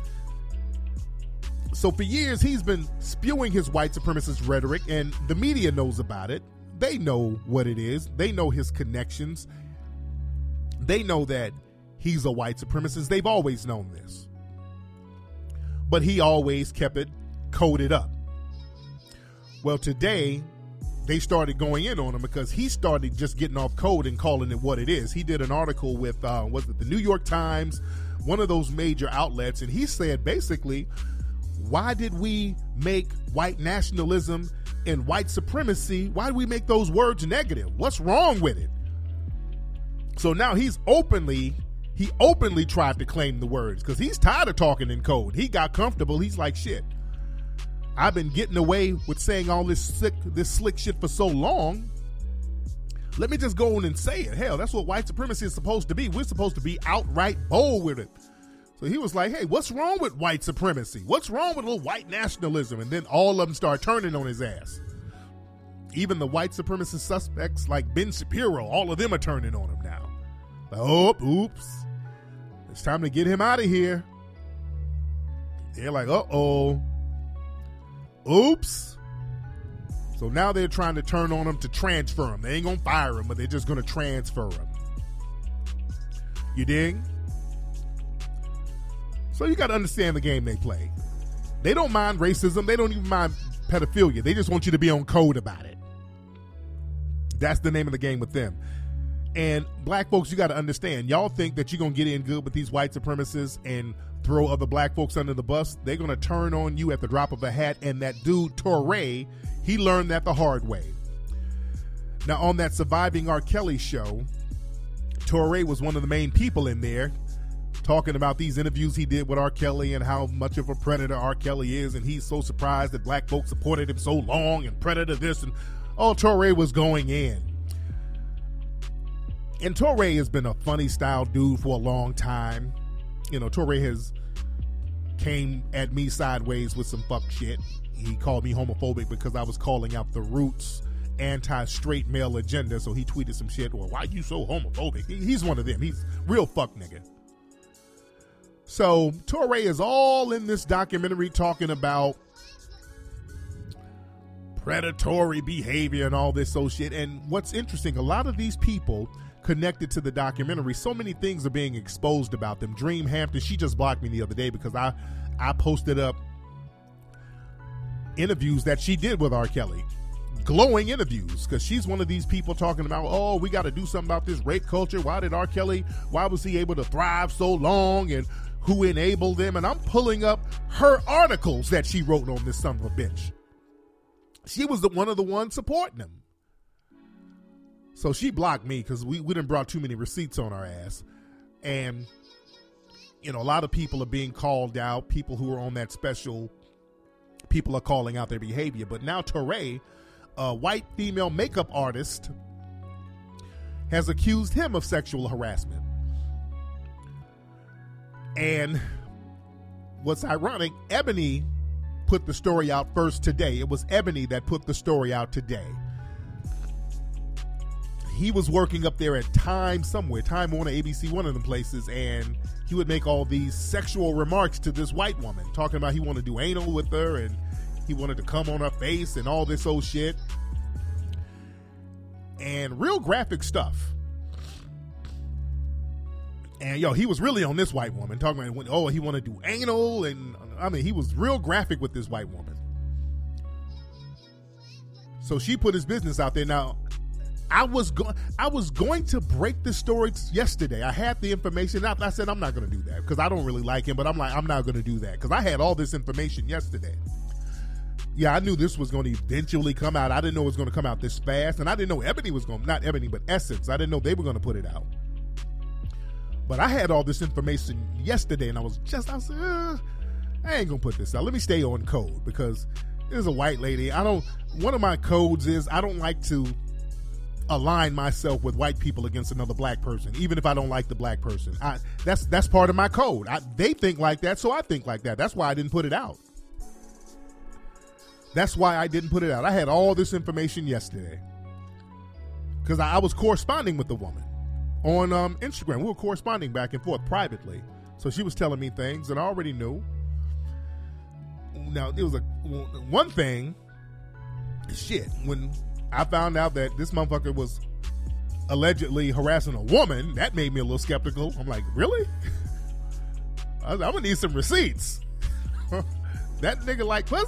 So for years, he's been spewing his white supremacist rhetoric, and the media knows about it. They know what it is. They know his connections. They know that he's a white supremacist. They've always known this. But he always kept it coded up. Well, today, they started going in on him because he started just getting off code and calling it what it is. He did an article with, uh, was it the New York Times, one of those major outlets, and he said basically, why did we make white nationalism and white supremacy, why do we make those words negative? What's wrong with it? So now he's openly, he openly tried to claim the words because he's tired of talking in code. He got comfortable. He's like, shit, I've been getting away with saying all this slick, this slick shit for so long. Let me just go on and say it. Hell, that's what white supremacy is supposed to be. We're supposed to be outright bold with it. So he was like, hey, what's wrong with white supremacy? What's wrong with a little white nationalism? And then all of them start turning on his ass. Even the white supremacist suspects like Ben Shapiro, all of them are turning on him now. Like, oh, oops. It's time to get him out of here. They're like, uh-oh. Oops. So now they're trying to turn on him to transfer him. They ain't going to fire him, but they're just going to transfer him. You dig? So you got to understand the game they play. They don't mind racism. They don't even mind pedophilia. They just want you to be on code about it. That's the name of the game with them. And black folks, you got to understand, y'all think that you're going to get in good with these white supremacists and throw other black folks under the bus. They're going to turn on you at the drop of a hat. And that dude, Touré, he learned that the hard way. Now, on that Surviving R. Kelly show, Touré was one of the main people in there talking about these interviews he did with R. Kelly and how much of a predator R. Kelly is. And he's so surprised that black folks supported him so long and predator this. And oh, Touré was going in. And Touré has been a funny style dude for a long time. You know, Touré has came at me sideways with some fuck shit. He called me homophobic because I was calling out the Roots anti-straight male agenda. So he tweeted some shit, well, why you so homophobic? He, he's one of them. He's real fuck nigga. So Touré is all in this documentary talking about predatory behavior and all this so shit. And what's interesting, a lot of these people connected to the documentary, so many things are being exposed about them. Dream Hampton, she just blocked me the other day because I, I posted up interviews that she did with R. Kelly. Glowing interviews, because she's one of these people talking about, oh, we got to do something about this rape culture. Why did R. Kelly, why was he able to thrive so long, and who enabled him? And I'm pulling up her articles that she wrote on this son of a bitch. She was the one of the ones supporting him. So she blocked me because we, we done brought too many receipts on our ass. And, you know, a lot of people are being called out. People who are on that special, people are calling out their behavior. But now Touré, a white female makeup artist, has accused him of sexual harassment. And what's ironic, Ebony put the story out first today. It was Ebony that put the story out today. He was working up there at Time somewhere, Time Warner, A B C, one of them places, and he would make all these sexual remarks to this white woman, talking about he wanted to do anal with her and he wanted to come on her face and all this old shit. And real graphic stuff. And yo, he was really on this white woman, talking about, oh, he wanted to do anal, and I mean, he was real graphic with this white woman. So she put his business out there. Now, I was going, I was going to break the story yesterday. I had the information. I, I said I'm not going to do that because I don't really like him. But I'm like, I'm not going to do that because I had all this information yesterday. Yeah, I knew this was going to eventually come out. I didn't know it was going to come out this fast, and I didn't know Ebony was going. Not Ebony, but Essence. I didn't know they were going to put it out. But I had all this information yesterday, and I was just, I said, uh, I ain't gonna put this out. Let me stay on code because this is a white lady. I don't. One of my codes is I don't like to align myself with white people against another black person, even if I don't like the black person. I, that's that's part of my code. I, they think like that, so I think like that. That's why I didn't put it out. That's why I didn't put it out. I had all this information yesterday because I, I was corresponding with the woman on um, Instagram. We were corresponding back and forth privately. So she was telling me things that I already knew. Now, it was a one thing, shit, when I found out that this motherfucker was allegedly harassing a woman, that made me a little skeptical. I'm like, really? I was, I'm gonna need some receipts. That nigga like pussy?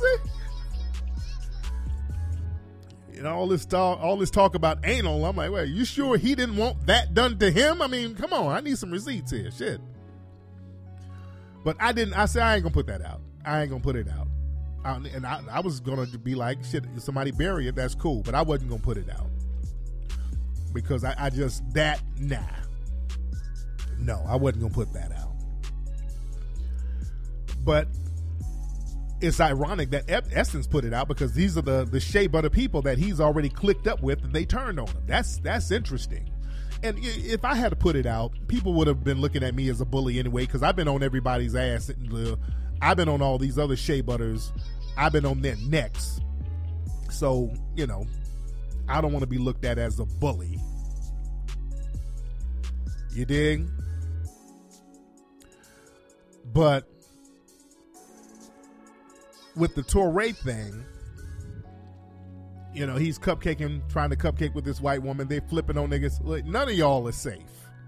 You know, all this talk, all this talk about anal. I'm like, wait, you sure he didn't want that done to him? I mean, come on, I need some receipts here. Shit. But I didn't, I said, I ain't gonna put that out. I ain't gonna put it out. I, and I, I was going to be like, shit, if somebody bury it, that's cool. But I wasn't going to put it out. Because I, I just, that, nah. No, I wasn't going to put that out. But it's ironic that Essence put it out because these are the, the shea butter people that he's already clicked up with and they turned on him. That's, that's interesting. And if I had to put it out, people would have been looking at me as a bully anyway because I've been on everybody's ass. I've been on all these other shea butters. I've been on their necks. So, you know, I don't want to be looked at as a bully. You dig? But with the Touré thing, you know, he's cupcaking, trying to cupcake with this white woman. They flipping on niggas. Look, none of y'all are safe.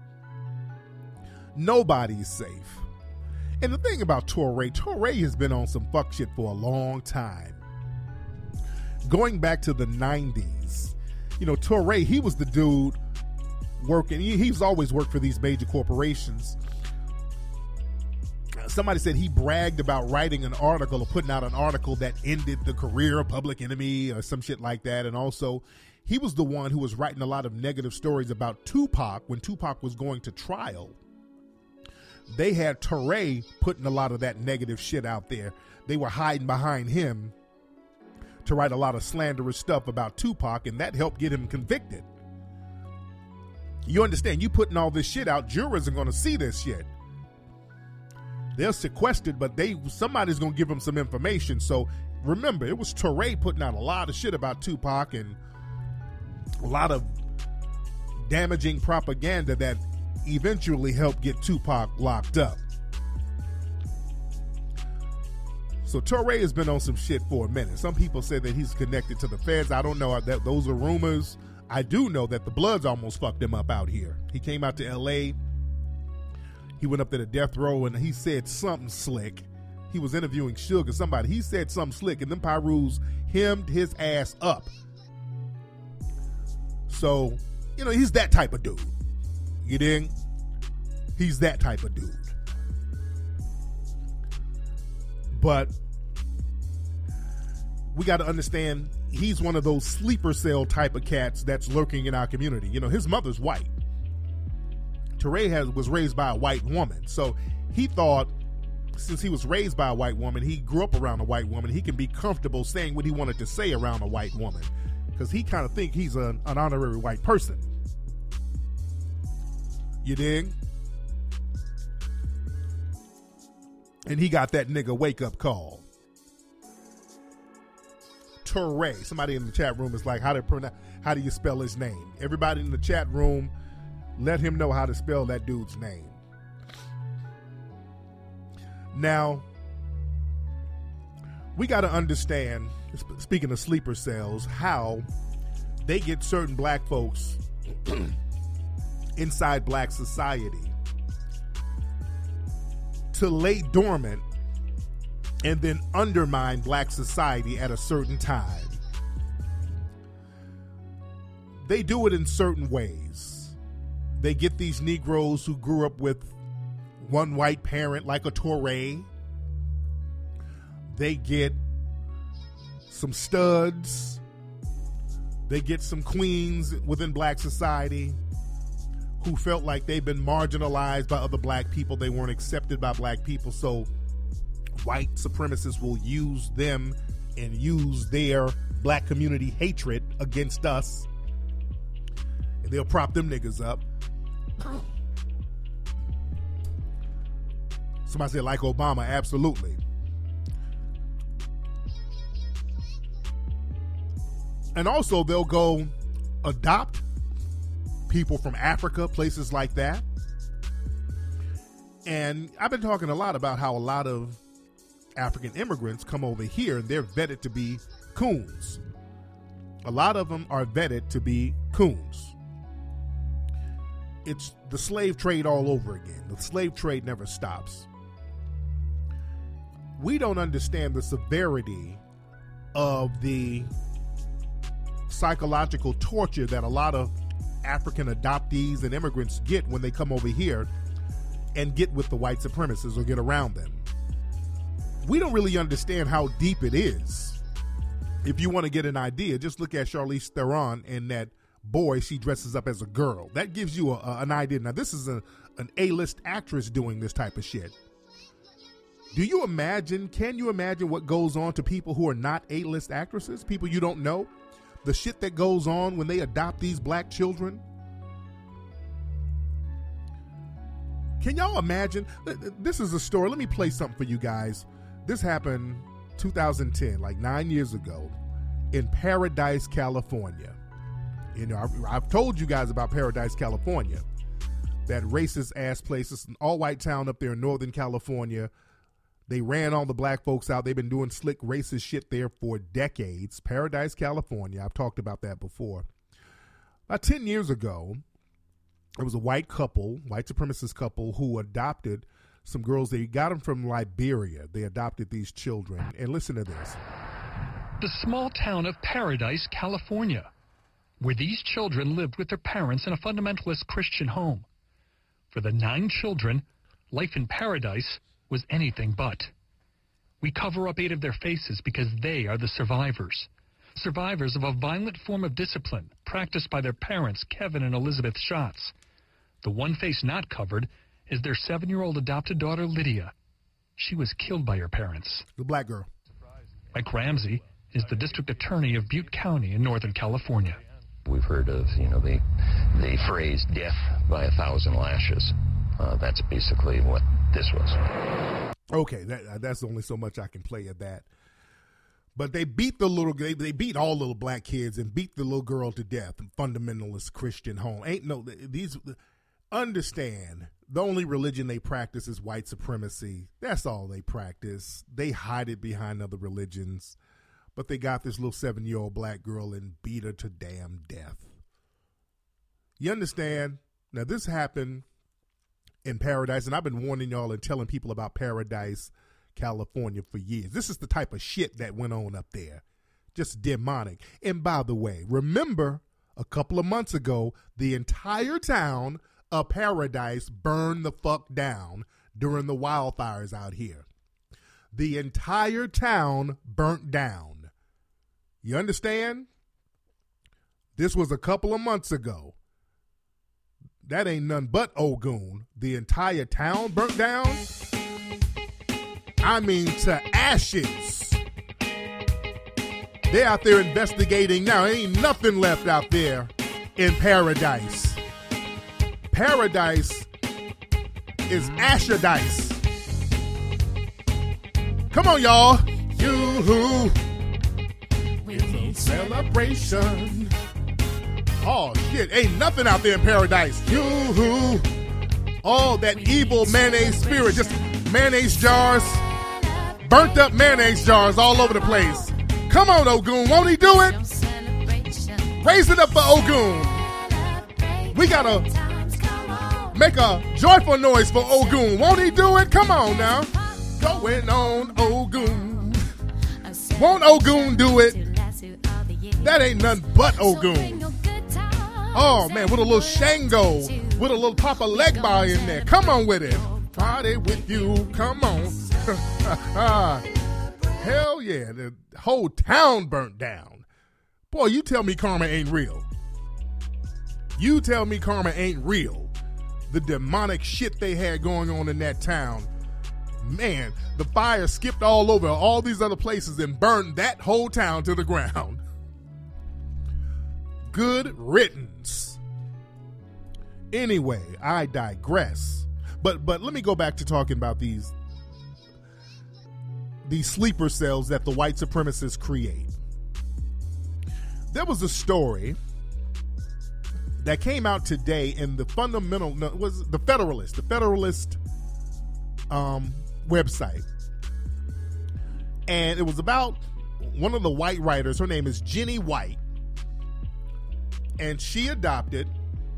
Nobody's safe. And the thing about Touré, Touré has been on some fuck shit for a long time. Going back to the nineties, you know, Touré, he was the dude working. He, he's always worked for these major corporations. Somebody said he bragged about writing an article or putting out an article that ended the career of Public Enemy or some shit like that. And also, he was the one who was writing a lot of negative stories about Tupac when Tupac was going to trial. They had Touré putting a lot of that negative shit out there. They were hiding behind him to write a lot of slanderous stuff about Tupac, and that helped get him convicted. You understand? You putting all this shit out, jurors are going to see this shit. They're sequestered, but they somebody's going to give them some information. So remember, it was Touré putting out a lot of shit about Tupac and a lot of damaging propaganda that eventually helped get Tupac locked up. So Touré has been on some shit for a minute. Some people say that he's connected to the feds. I don't know. That those are rumors. I do know that the Bloods almost fucked him up out here. He came out to L A. He went up to the death row and he said something slick. He was interviewing Suge or somebody. He said something slick and them Pyrus hemmed his ass up. So, you know, he's that type of dude. You dig? He's that type of dude. But we got to understand he's one of those sleeper cell type of cats that's lurking in our community. You know, his mother's white. Touré has, was raised by a white woman. So he thought since he was raised by a white woman, he grew up around a white woman, he can be comfortable saying what he wanted to say around a white woman because he kind of think he's an, an honorary white person. You dig? And he got that nigga wake up call. Touré. Somebody in the chat room is like, how do, pronounce, how do you spell his name? Everybody in the chat room, let him know how to spell that dude's name. Now, we got to understand, speaking of sleeper cells, how they get certain black folks inside black society to lay dormant and then undermine black society at a certain time. They do it in certain ways. They get these Negroes who grew up with one white parent like a Touré. They get some studs. They get some queens within black society who felt like they've been marginalized by other black people. They weren't accepted by black people. So white supremacists will use them and use their black community hatred against us. And they'll prop them niggas up. Somebody said like Obama. Absolutely. And also they'll go adopt people from Africa, places like that. And I've been talking a lot about how a lot of African immigrants come over here and they're vetted to be coons. A lot of them are vetted to be coons. It's the slave trade all over again. The slave trade never stops. We don't understand the severity of the psychological torture that a lot of African adoptees and immigrants get when they come over here and get with the white supremacists or get around them. we don't really understand how deep it is. If you want to get an idea, just look at Charlize Theron and that boy she dresses up as a girl. That gives you a, a, an idea. Now, this is a, an A-list actress doing this type of shit. Do you imagine, can you imagine what goes on to people who are not A-list actresses, people you don't know? The shit that goes on when they adopt these black children? Can y'all imagine? This is a story. Let me play something for you guys. This happened two thousand ten, like nine years ago, in Paradise, California. You know, I've, I've told you guys about Paradise, California. That racist ass place. It's an all-white town up there in Northern California. They ran all the black folks out. They've been doing slick racist shit there for decades. Paradise, California. I've talked about that before. About ten years ago, there was a white couple, white supremacist couple, who adopted some girls. They got them from Liberia. They adopted these children. And listen to this. The small town of Paradise, California, where these children lived with their parents in a fundamentalist Christian home. For the nine children, life in paradise was anything but. We cover up eight of their faces because they are the survivors. Survivors of a violent form of discipline practiced by their parents, Kevin and Elizabeth Schatz. The one face not covered is their seven-year-old adopted daughter, Lydia. She was killed by her parents. The black girl. Mike Ramsey is the district attorney of Butte County in Northern California. We've heard of, you know, the, the phrase death by a thousand lashes. Uh, that's basically what this was. Okay, that, that's only so much I can play of that. But they beat the little, they, they beat all little black kids and beat the little girl to death in fundamentalist Christian home. Ain't no, these, understand, the only religion they practice is white supremacy. That's all they practice. They hide it behind other religions. But they got this little seven-year-old black girl and beat her to damn death. You understand? Now, this happened in Paradise, and I've been warning y'all and telling people about Paradise, California for years. This is the type of shit that went on up there. Just demonic. And by the way, remember a couple of months ago, the entire town of Paradise burned the fuck down during the wildfires out here. The entire town burnt down. You understand? This was a couple of months ago. That ain't none but Ogun. The entire town burnt down? I mean, to ashes. They're out there investigating now. Ain't nothing left out there in Paradise. Paradise is Ashadice. Come on, y'all. Yoo-hoo. It's a celebration. Oh, shit. Ain't nothing out there in Paradise. Yoo-hoo. All that evil mayonnaise spirit. Just mayonnaise jars. Burnt up mayonnaise jars all over the place. Come on, Ogun. Won't he do it? Raise it up for Ogun. We got to make a joyful noise for Ogun. Won't he do it? Come on now. Going on, Ogun. Won't Ogun do it? That ain't nothing but Ogun. Oh, man, with a little Shango, with a little Papa Legba in there. Come on with it. Party with you. Come on. Hell yeah. The whole town burnt down. Boy, you tell me karma ain't real. You tell me karma ain't real. The demonic shit they had going on in that town. Man, the fire skipped all over all these other places and burned that whole town to the ground. Good riddance. Anyway, I digress. But but let me go back to talking about these these sleeper cells that the white supremacists create. There was a story that came out today in the fundamental no, was the Federalist, the Federalist um, website, and it was about one of the white writers. Her name is Jenny White, and she adopted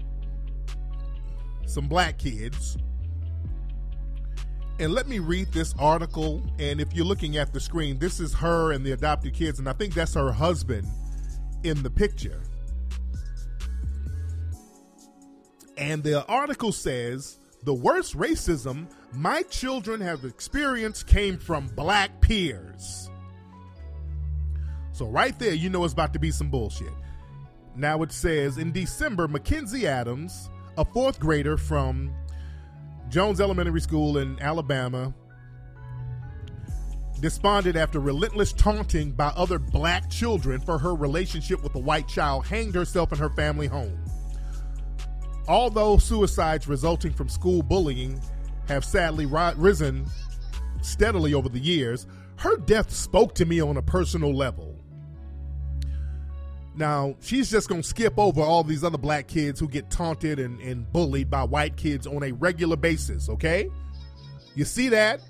some black kids. And let me read this article. And if you're looking at the screen, this is her and the adopted kids, and I think that's her husband in the picture. And the article says The worst racism my children have experienced came from black peers. So right there, you know it's about to be some bullshit. Now it says, in December, Mackenzie Adams, a fourth grader from Jones Elementary School in Alabama, despondent after relentless taunting by other black children for her relationship with a white child, hanged herself in her family home. Although suicides resulting from school bullying have sadly ri- risen steadily over the years, her death spoke to me on a personal level. Now, she's just going to skip over all these other black kids who get taunted and, and bullied by white kids on a regular basis, okay? You see that?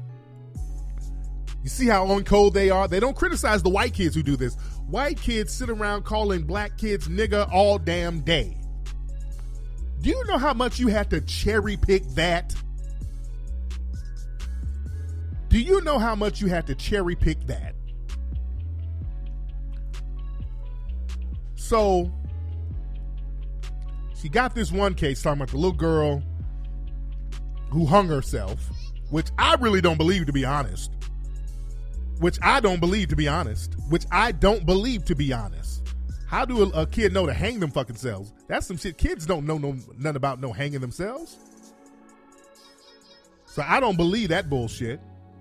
You see how on code they are? They don't criticize the white kids who do this. White kids sit around calling black kids nigga all damn day. Do you know how much you had to cherry pick that? Do you know how much you had to cherry pick that? So, she got this one case talking about the little girl who hung herself, which I really don't believe, to be honest. Which I don't believe, to be honest. Which I don't believe, to be honest. How do a, a kid know to hang them fucking selves? That's some shit. Kids don't know no, nothing about no hanging themselves. So I don't believe that bullshit.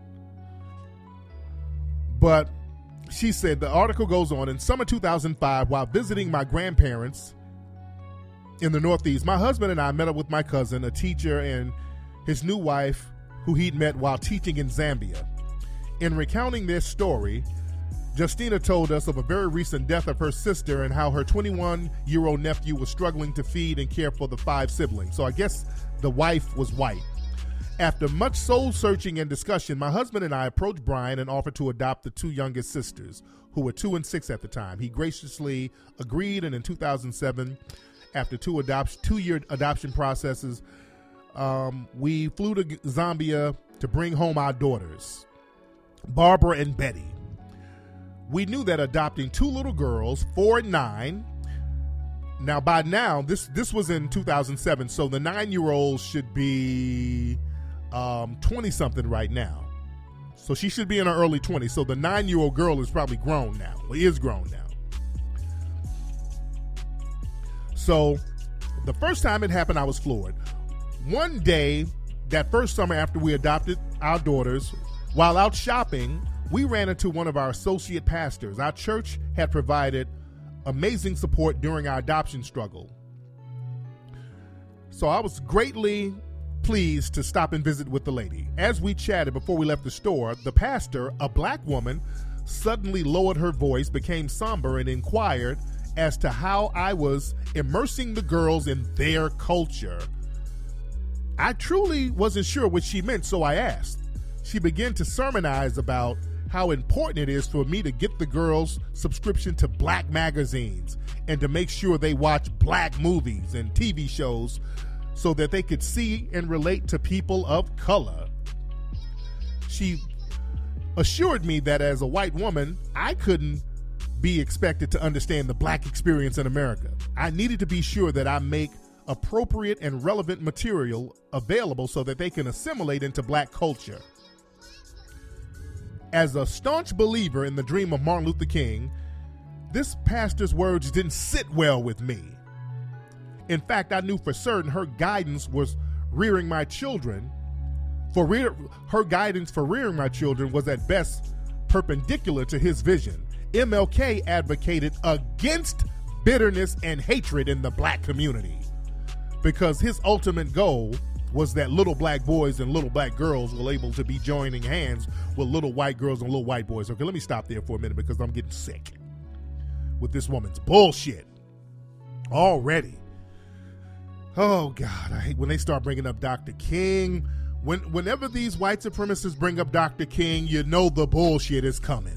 But she said, the article goes on, in summer two thousand five, while visiting my grandparents in the Northeast, my husband and I met up with my cousin, a teacher, and his new wife, who he'd met while teaching in Zambia. In recounting their story, Justina told us of a very recent death of her sister and how her twenty-one-year-old nephew was struggling to feed and care for the five siblings. So I guess the wife was white. After much soul-searching and discussion, my husband and I approached Brian and offered to adopt the two youngest sisters, who were two and six at the time. He graciously agreed, and in two thousand seven, after two adoption, two-year adoption processes, um, we flew to Zambia to bring home our daughters, Barbara and Betty. We knew that adopting two little girls, four and nine, now by now, this, this was in two thousand seven, so the nine-year-old should be um, twenty-something right now. So she should be in her early twenties. So the nine-year-old girl is probably grown now, or is grown now. So the first time it happened, I was floored. One day, that first summer after we adopted our daughters, while out shopping, we ran into one of our associate pastors. Our church had provided amazing support during our adoption struggle. So I was greatly pleased to stop and visit with the lady. As we chatted before we left the store, the pastor, a black woman, suddenly lowered her voice, became somber, and inquired as to how I was immersing the girls in their culture. I truly wasn't sure what she meant, so I asked. She began to sermonize about how important it is for me to get the girls subscription to black magazines and to make sure they watch black movies and T V shows so that they could see and relate to people of color. She assured me that as a white woman, I couldn't be expected to understand the black experience in America. I needed to be sure that I make appropriate and relevant material available so that they can assimilate into black culture. As a staunch believer in the dream of Martin Luther King, this pastor's words didn't sit well with me. In fact, I knew for certain her guidance was rearing my children. For rear, her guidance for rearing my children was at best perpendicular to his vision. M L K advocated against bitterness and hatred in the black community because his ultimate goal was that little black boys and little black girls were able to be joining hands with little white girls and little white boys. Okay, let me stop there for a minute because I'm getting sick with this woman's bullshit already. Oh, God, I hate when they start bringing up Doctor King. When, whenever these white supremacists bring up Doctor King, you know the bullshit is coming.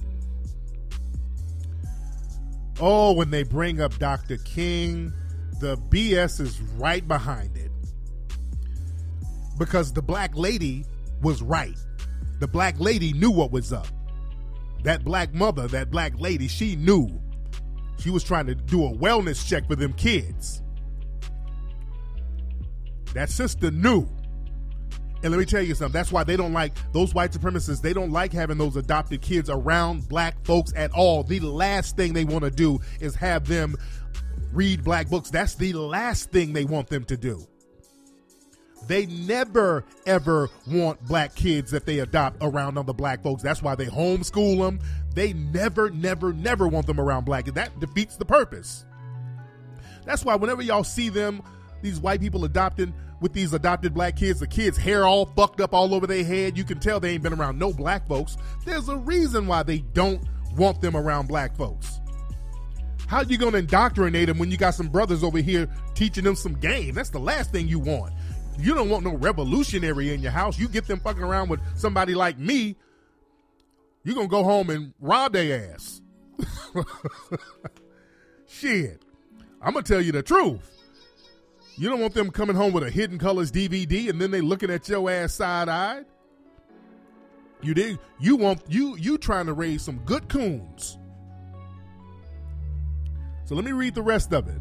Oh, when they bring up Doctor King, the B S is right behind it. Because the black lady was right. The black lady knew what was up. That black mother, that black lady, she knew. She was trying to do a wellness check for them kids. That sister knew And let me tell you something. That's why they don't like, those white supremacists, they don't like having those adopted kids around black folks at all. The last thing they want to do is have them read black books. That's the last thing they want them to do. They never, ever want black kids that they adopt around other black folks. That's why they homeschool them. They never, never, never want them around black. And that defeats the purpose. That's why whenever y'all see them, these white people adopting with these adopted black kids, the kids' hair all fucked up all over their head, you can tell they ain't been around no black folks. There's a reason why they don't want them around black folks. How you gonna indoctrinate them when you got some brothers over here teaching them some game? That's the last thing you want. You don't want no revolutionary in your house. You get them fucking around with somebody like me, you're gonna go home and rob their ass. Shit. I'm gonna tell you the truth. You don't want them coming home with a Hidden Colors D V D and then they looking at your ass side-eyed. You did. You want you you trying to raise some good coons. So let me read the rest of it.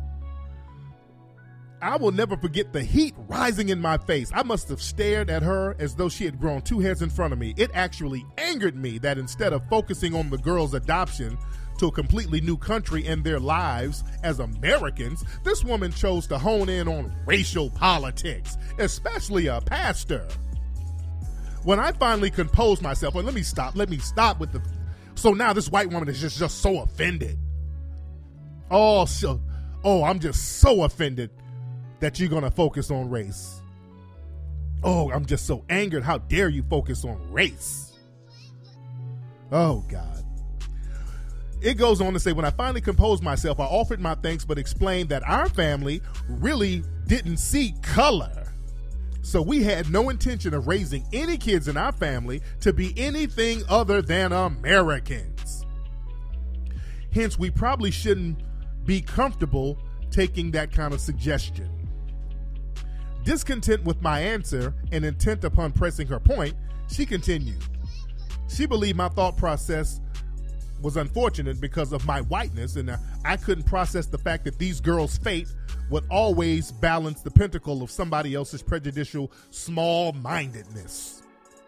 I will never forget the heat rising in my face. I must have stared at her as though she had grown two heads in front of me. It actually angered me that instead of focusing on the girl's adoption to a completely new country and their lives as Americans, this woman chose to hone in on racial politics, especially a pastor. When I finally composed myself, and let me stop, let me stop with the, so now this white woman is just, just so offended. Oh, so, oh, I'm just so offended that you're going to focus on race. Oh, I'm just so angered. How dare you focus on race? Oh, God. It goes on to say, when I finally composed myself, I offered my thanks, but explained that our family really didn't see color. So we had no intention of raising any kids in our family to be anything other than Americans. Hence, we probably shouldn't be comfortable taking that kind of suggestion. Discontent with my answer and intent upon pressing her point, she continued. She believed my thought process was unfortunate because of my whiteness, and I couldn't process the fact that these girls' fate would always balance the pentacle of somebody else's prejudicial small-mindedness.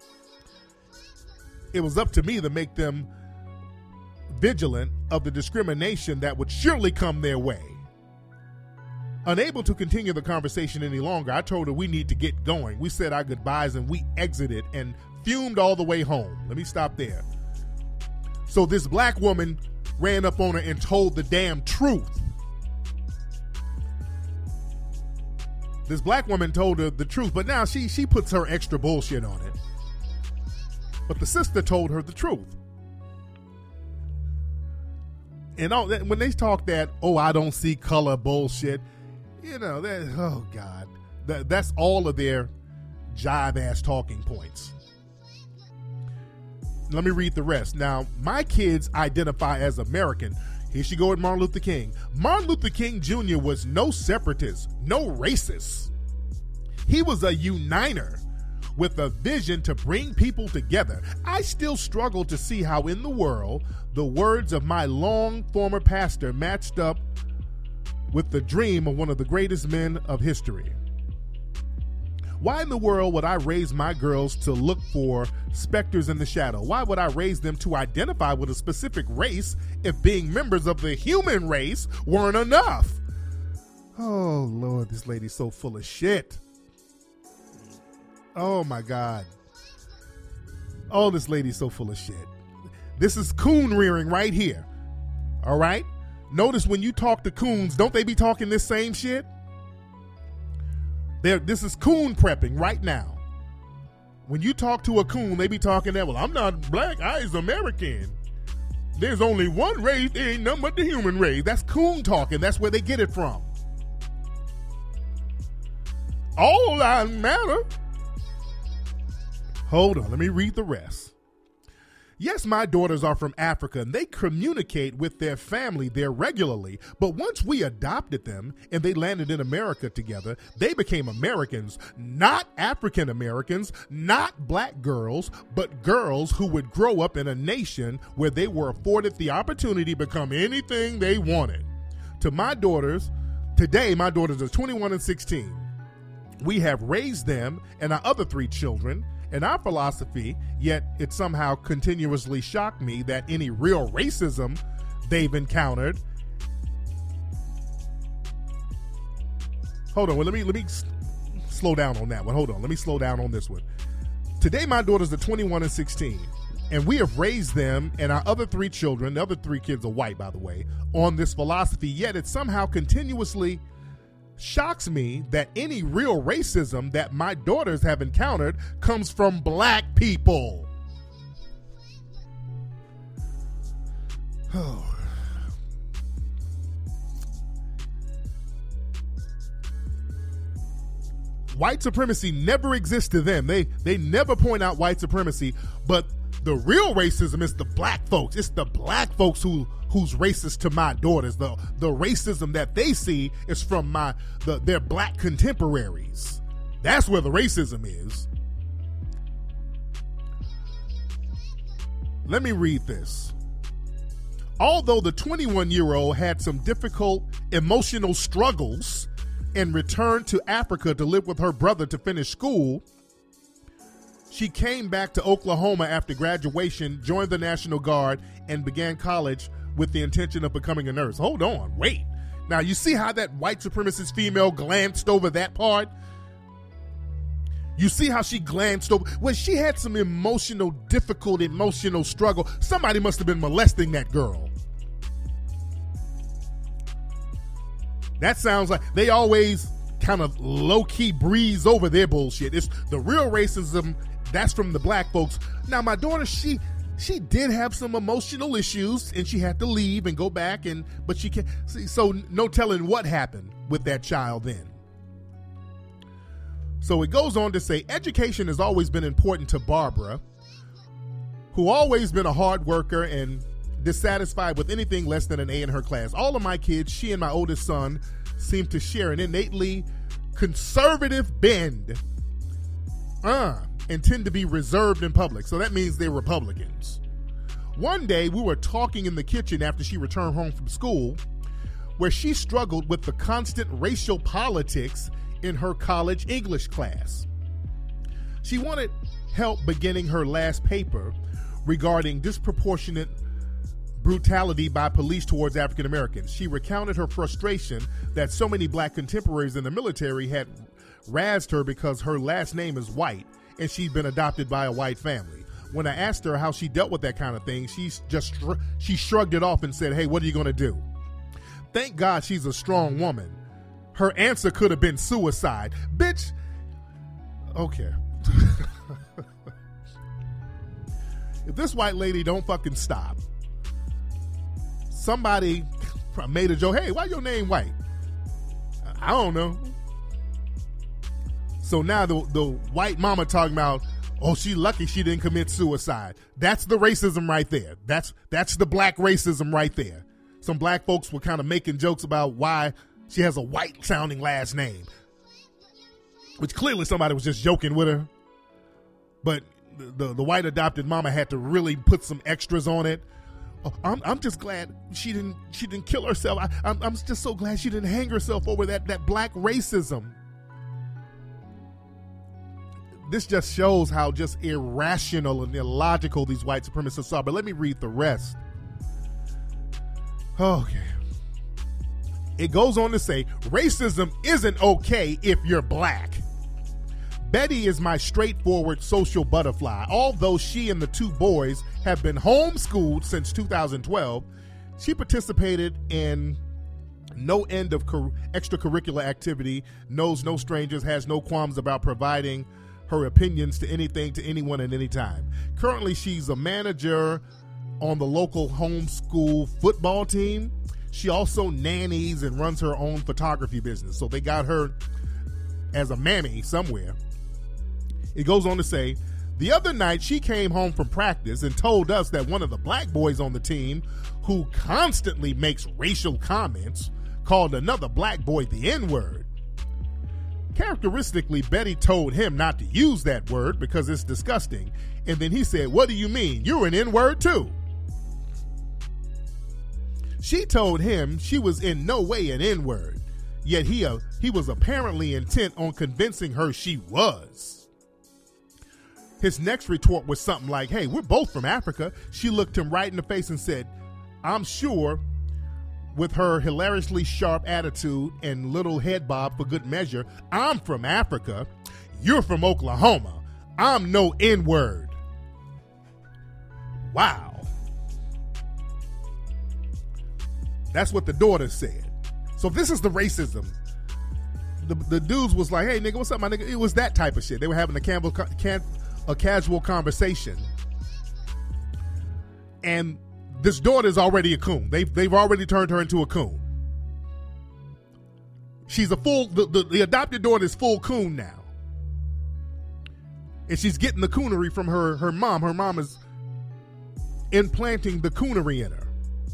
It was up to me to make them vigilant of the discrimination that would surely come their way. Unable to continue the conversation any longer, I told her we need to get going. We said our goodbyes and we exited and fumed all the way home. Let me stop there. So this black woman ran up on her and told the damn truth. This black woman told her the truth, but now she she puts her extra bullshit on it. But the sister told her the truth. And all that, when they talk that, oh, I don't see color bullshit, you know, that, oh, God, that, that's all of their jive-ass talking points. Let me read the rest. Now, my kids identify as American. Here she go with Martin Luther King. Martin Luther King Junior was no separatist, no racist. He was a uniter with a vision to bring people together. I still struggle to see how in the world the words of my long former pastor matched up with the dream of one of the greatest men of history. Why in the world would I raise my girls to look for specters in the shadow? Why would I raise them to identify with a specific race if being members of the human race weren't enough? Oh, Lord, this lady's so full of shit. Oh, my God. Oh, this lady's so full of shit. This is coon rearing right here. All right? Notice when you talk to coons, don't they be talking this same shit? They're, this is coon prepping right now. When you talk to a coon, they be talking that, well, I'm not black, I is American. There's only one race, there ain't nothing but the human race. That's coon talking. That's where they get it from. All that matter. Hold on, let me read the rest. Yes, my daughters are from Africa and they communicate with their family there regularly. But once we adopted them and they landed in America together, they became Americans, not African Americans, not black girls, but girls who would grow up in a nation where they were afforded the opportunity to become anything they wanted. To my daughters, today my daughters are twenty-one and sixteen. We have raised them and our other three children in our philosophy, yet it somehow continuously shocked me that any real racism they've encountered. Hold on, well, let me let me s- slow down on that one. Hold on, let me slow down on this one. Today, my daughters are twenty-one and sixteen, and we have raised them and our other three children, the other three kids are white, by the way, on this philosophy, yet it somehow continuously shocks me that any real racism that my daughters have encountered comes from black people. Oh. White supremacy never exists to them. They they never point out white supremacy, but the real racism is the black folks. It's the black folks who who's racist to my daughters. The the racism that they see is from my the their black contemporaries. That's where the racism is. Let me read this. Although the twenty-one-year-old had some difficult emotional struggles and returned to Africa to live with her brother to finish school, she came back to Oklahoma after graduation, joined the National Guard, and began college with the intention of becoming a nurse. Hold on, wait. Now, you see how that white supremacist female glanced over that part? You see how she glanced over? Well, she had some emotional, difficult emotional struggle. Somebody must have been molesting that girl. That sounds like they always kind of low-key breeze over their bullshit. It's the real racism, that's from the black folks. Now, my daughter, she she did have some emotional issues, and she had to leave and go back, and but she can't see. So no telling what happened with that child then. So it goes on to say, education has always been important to Barbara, who always been a hard worker and dissatisfied with anything less than an A in her class. All of my kids, she and my oldest son, seem to share an innately conservative bend uh, and tend to be reserved in public. So that means they're Republicans. One day, we were talking in the kitchen after she returned home from school, where she struggled with the constant racial politics in her college English class. She wanted help beginning her last paper regarding disproportionate brutality by police towards African Americans. She recounted her frustration that so many black contemporaries in the military had razzed her because her last name is white and she'd been adopted by a white family. When I asked her how she dealt with that kind of thing, she just she shrugged it off and said, "Hey, what are you going to do?" Thank God she's a strong woman. Her answer could have been suicide. Bitch, okay. If this white lady don't fucking stop, somebody made a joke, "Hey, why your name white?" I don't know. So now the, the white mama talking about, oh, she lucky she didn't commit suicide. That's the racism right there. That's that's the black racism right there. Some black folks were kind of making jokes about why she has a white sounding last name, which clearly somebody was just joking with her. But the, the, the white adopted mama had to really put some extras on it. Oh, I'm, I'm just glad she didn't she didn't kill herself. I, I'm, I'm just so glad she didn't hang herself over that, that black racism. This just shows how just irrational and illogical these white supremacists are. But let me read the rest. Okay. It goes on to say, racism isn't okay if you're black. Betty is my straightforward social butterfly. Although she and the two boys have been homeschooled since two thousand twelve, she participated in no end of cur- extracurricular activity, knows no strangers, has no qualms about providing her opinions to anything, to anyone at any time. Currently, she's a manager on the local homeschool football team. She also nannies and runs her own photography business. So they got her as a mammy somewhere. It goes on to say, the other night she came home from practice and told us that one of the black boys on the team, who constantly makes racial comments, called another black boy the N-word. Characteristically, Betty told him not to use that word because it's disgusting. And then he said, "What do you mean? You're an N-word too." She told him she was in no way an N-word. yet he, uh, he was apparently intent on convincing her she was. His next retort was something like, hey, we're both from Africa. She looked him right in the face and said, I'm sure, with her hilariously sharp attitude and little head bob for good measure, I'm from Africa. You're from Oklahoma. I'm no N-word. Wow. That's what the daughter said. So this is the racism. The, the dudes was like, hey, nigga, what's up, my nigga? It was that type of shit. They were having a, Campbell, can, a casual conversation. And this daughter's already a coon. They've, they've already turned her into a coon. She's a full, the, the, the adopted daughter is full coon now. And she's getting the coonery from her, her mom. Her mom is implanting the coonery in her.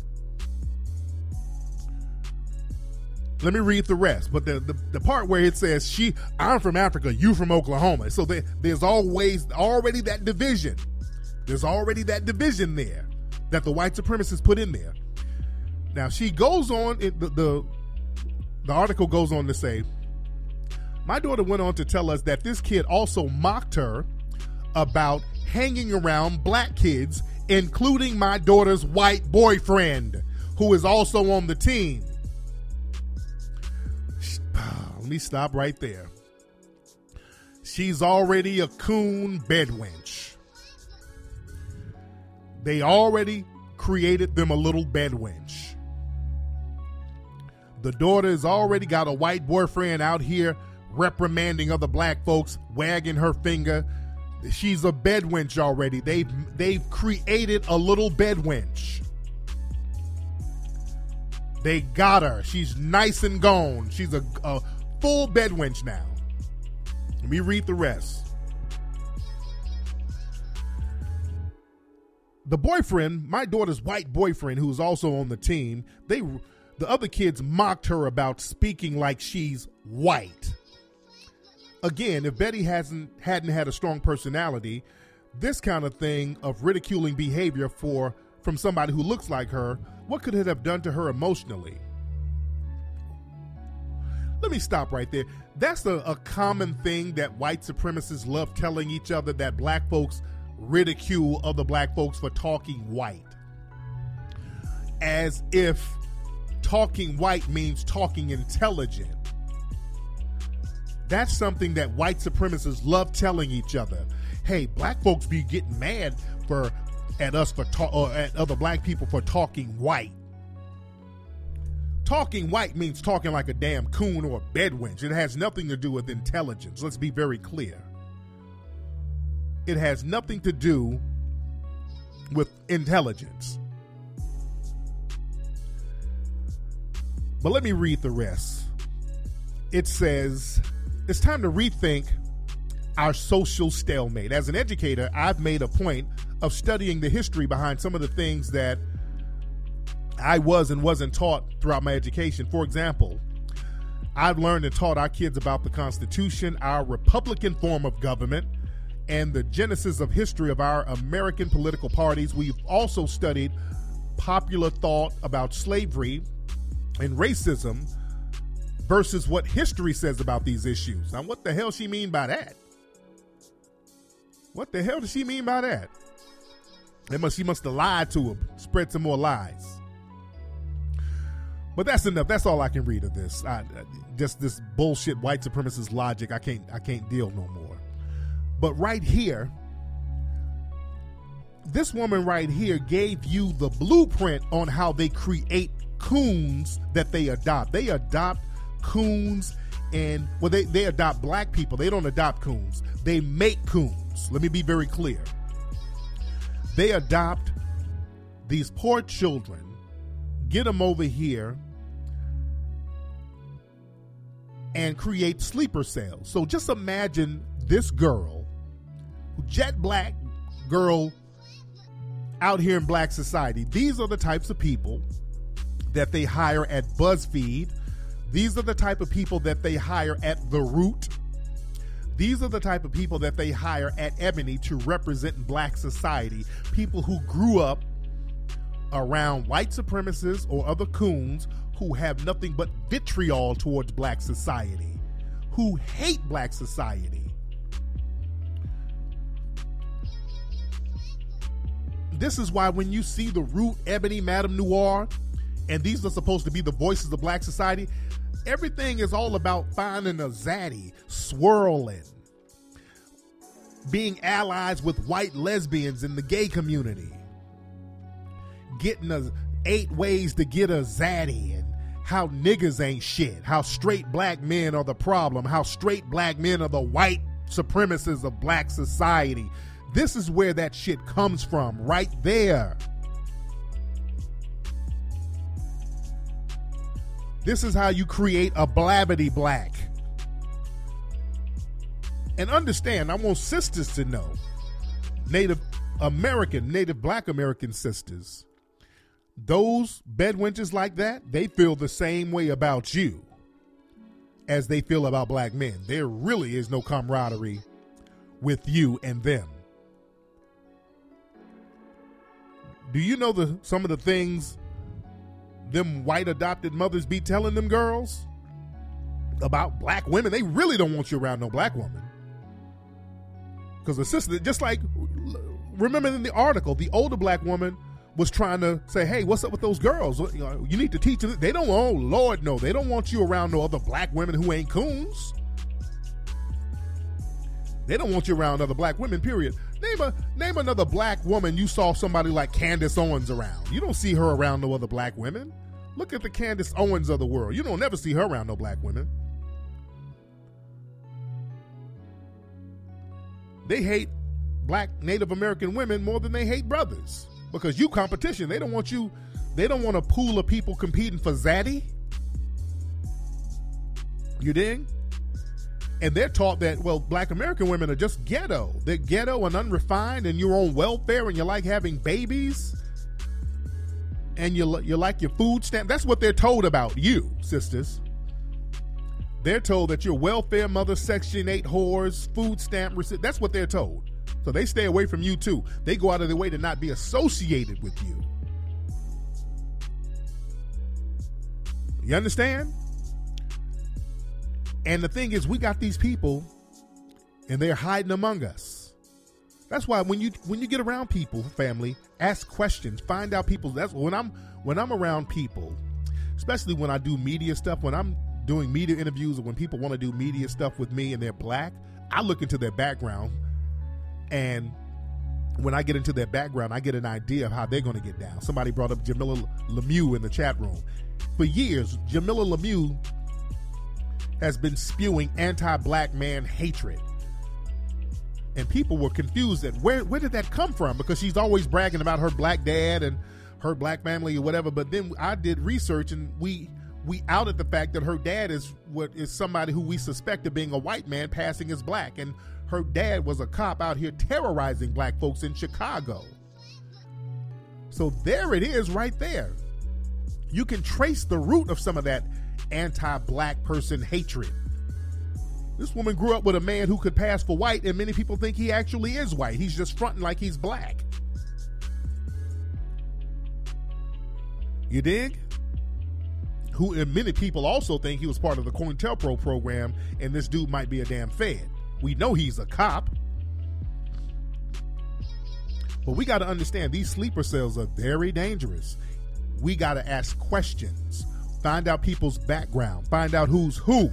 Let me read the rest. But the, the, the part where it says, "She, I'm from Africa, you from Oklahoma." So there, there's always already that division. There's already that division there that the white supremacists put in there. Now she goes on, it, the, the, the article goes on to say, my daughter went on to tell us that this kid also mocked her about hanging around black kids, including my daughter's white boyfriend, who is also on the team. Let me stop right there. She's already a coon bedwench. They already created them a little bedwench. The daughter has already got a white boyfriend out here reprimanding other black folks, wagging her finger. She's a bedwench already. They've, they've created a little bedwench. They got her. She's nice and gone. She's a, a full bedwench now. Let me read the rest. The boyfriend, my daughter's white boyfriend, who's also on the team, they, the other kids mocked her about speaking like she's white. Again, if Betty hasn't hadn't had a strong personality, this kind of thing of ridiculing behavior for from somebody who looks like her, what could it have done to her emotionally? Let me stop right there. That's a, a common thing that white supremacists love telling each other, that black folks ridicule other black folks for talking white. As if talking white means talking intelligent. That's something that white supremacists love telling each other. Hey, black folks be getting mad for at us for ta- or at other black people for talking white. Talking white means talking like a damn coon or a bedwench. It has nothing to do with intelligence. Let's be very clear. It has nothing to do with intelligence. But let me read the rest. It says, it's time to rethink our social stalemate. As an educator, I've made a point of studying the history behind some of the things that I was and wasn't taught throughout my education. For example, I've learned and taught our kids about the Constitution, our Republican form of government, and the genesis of history of our American political parties. We've also studied popular thought about slavery and racism versus what history says about these issues. Now, what the hell she mean by that? What the hell does she mean by that? They must, she must have lied to him, spread some more lies. But that's enough. That's all I can read of this. I, just this bullshit white supremacist logic. I can't. I can't deal no more. But right here, this woman right here gave you the blueprint on how they create coons that they adopt. They adopt coons and, well, they, they adopt black people. They don't adopt coons. They make coons. Let me be very clear. They adopt these poor children, get them over here, and create sleeper cells. So just imagine this girl, jet black girl out here in black society. These are the types of people that they hire at BuzzFeed. These are the type of people that they hire at The Root. These are the type of people that they hire at Ebony to represent black society. People who grew up around white supremacists or other coons who have nothing but vitriol towards black society, who hate black society. This is why when you see The Root, Ebony, Madame Noir, and these are supposed to be the voices of black society, everything is all about finding a zaddy, swirling, being allies with white lesbians in the gay community, getting a eight ways to get a zaddy, and how niggas ain't shit, how straight black men are the problem, how straight black men are the white supremacists of black society. This is where that shit comes from, right there. This is how you create a blabbity black. And understand, I want sisters to know, Native American, Native Black American sisters, those bedwenches like that, they feel the same way about you as they feel about black men. There really is no camaraderie with you and them. Do you know the some of the things them white adopted mothers be telling them girls about black women? They really don't want you around no black woman. Because the sister, just like, remember in the article, the older black woman was trying to say, hey, what's up with those girls? You know, you need to teach them. They don't, oh, Lord, no. They don't want you around no other black women who ain't coons. They don't want you around other black women, period. Name a name another black woman you saw somebody like Candace Owens around. You don't see her around no other black women. Look at the Candace Owens of the world. You don't never see her around no black women. They hate black Native American women more than they hate brothers. Because you competition. They don't want you, they don't want a pool of people competing for zaddy. You dig? And they're taught that, well, black American women are just ghetto. They're ghetto and unrefined, and you're on welfare, and you like having babies, and you you like your food stamp. That's what they're told about you, sisters. They're told that you're welfare mother, Section eight whores, food stamp receipt. That's what they're told. So they stay away from you too. They go out of their way to not be associated with you. You understand? And the thing is, we got these people and they're hiding among us. That's why when you when you get around people, family, ask questions, find out people. That's when I'm when I'm around people, especially when I do media stuff, when I'm doing media interviews or when people want to do media stuff with me and they're black, I look into their background. And when I get into their background, I get an idea of how they're going to get down. Somebody brought up Jamila Lemieux in the chat room. For years, Jamila Lemieux has been spewing anti-black man hatred. And people were confused at where, where did that come from? Because she's always bragging about her black dad and her black family or whatever. But then I did research and we we outed the fact that her dad is what is somebody who we suspect of being a white man passing as black. And her dad was a cop out here terrorizing black folks in Chicago. So there it is right there. You can trace the root of some of that anti-black person hatred. This woman grew up with a man who could pass for white, and many people think he actually is white. He's just fronting like he's black. You dig? Who, and many people also think he was part of the COINTELPRO program, and this dude might be a damn Fed. We know he's a cop. But we got to understand these sleeper cells are very dangerous. We got to ask questions. Find out people's background. Find out who's who.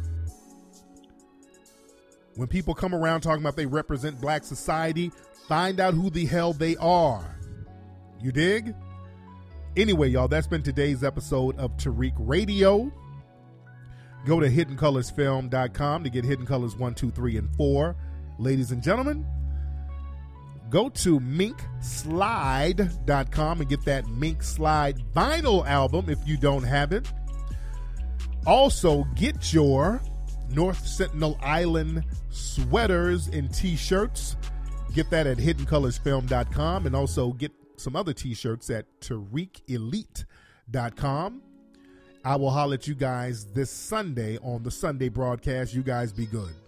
When people come around talking about they represent black society, find out who the hell they are. You dig? Anyway, y'all, that's been today's episode of Tariq Radio. Go to hidden colors film dot com to get Hidden Colors one, two, three, and four. Ladies and gentlemen, go to mink slide dot com and get that Mink Slide vinyl album if you don't have it. Also, get your North Sentinel Island sweaters and t-shirts. Get that at hidden colors film dot com, and also get some other t-shirts at tariq elite dot com. I will holler at you guys this Sunday on the Sunday broadcast. You guys be good.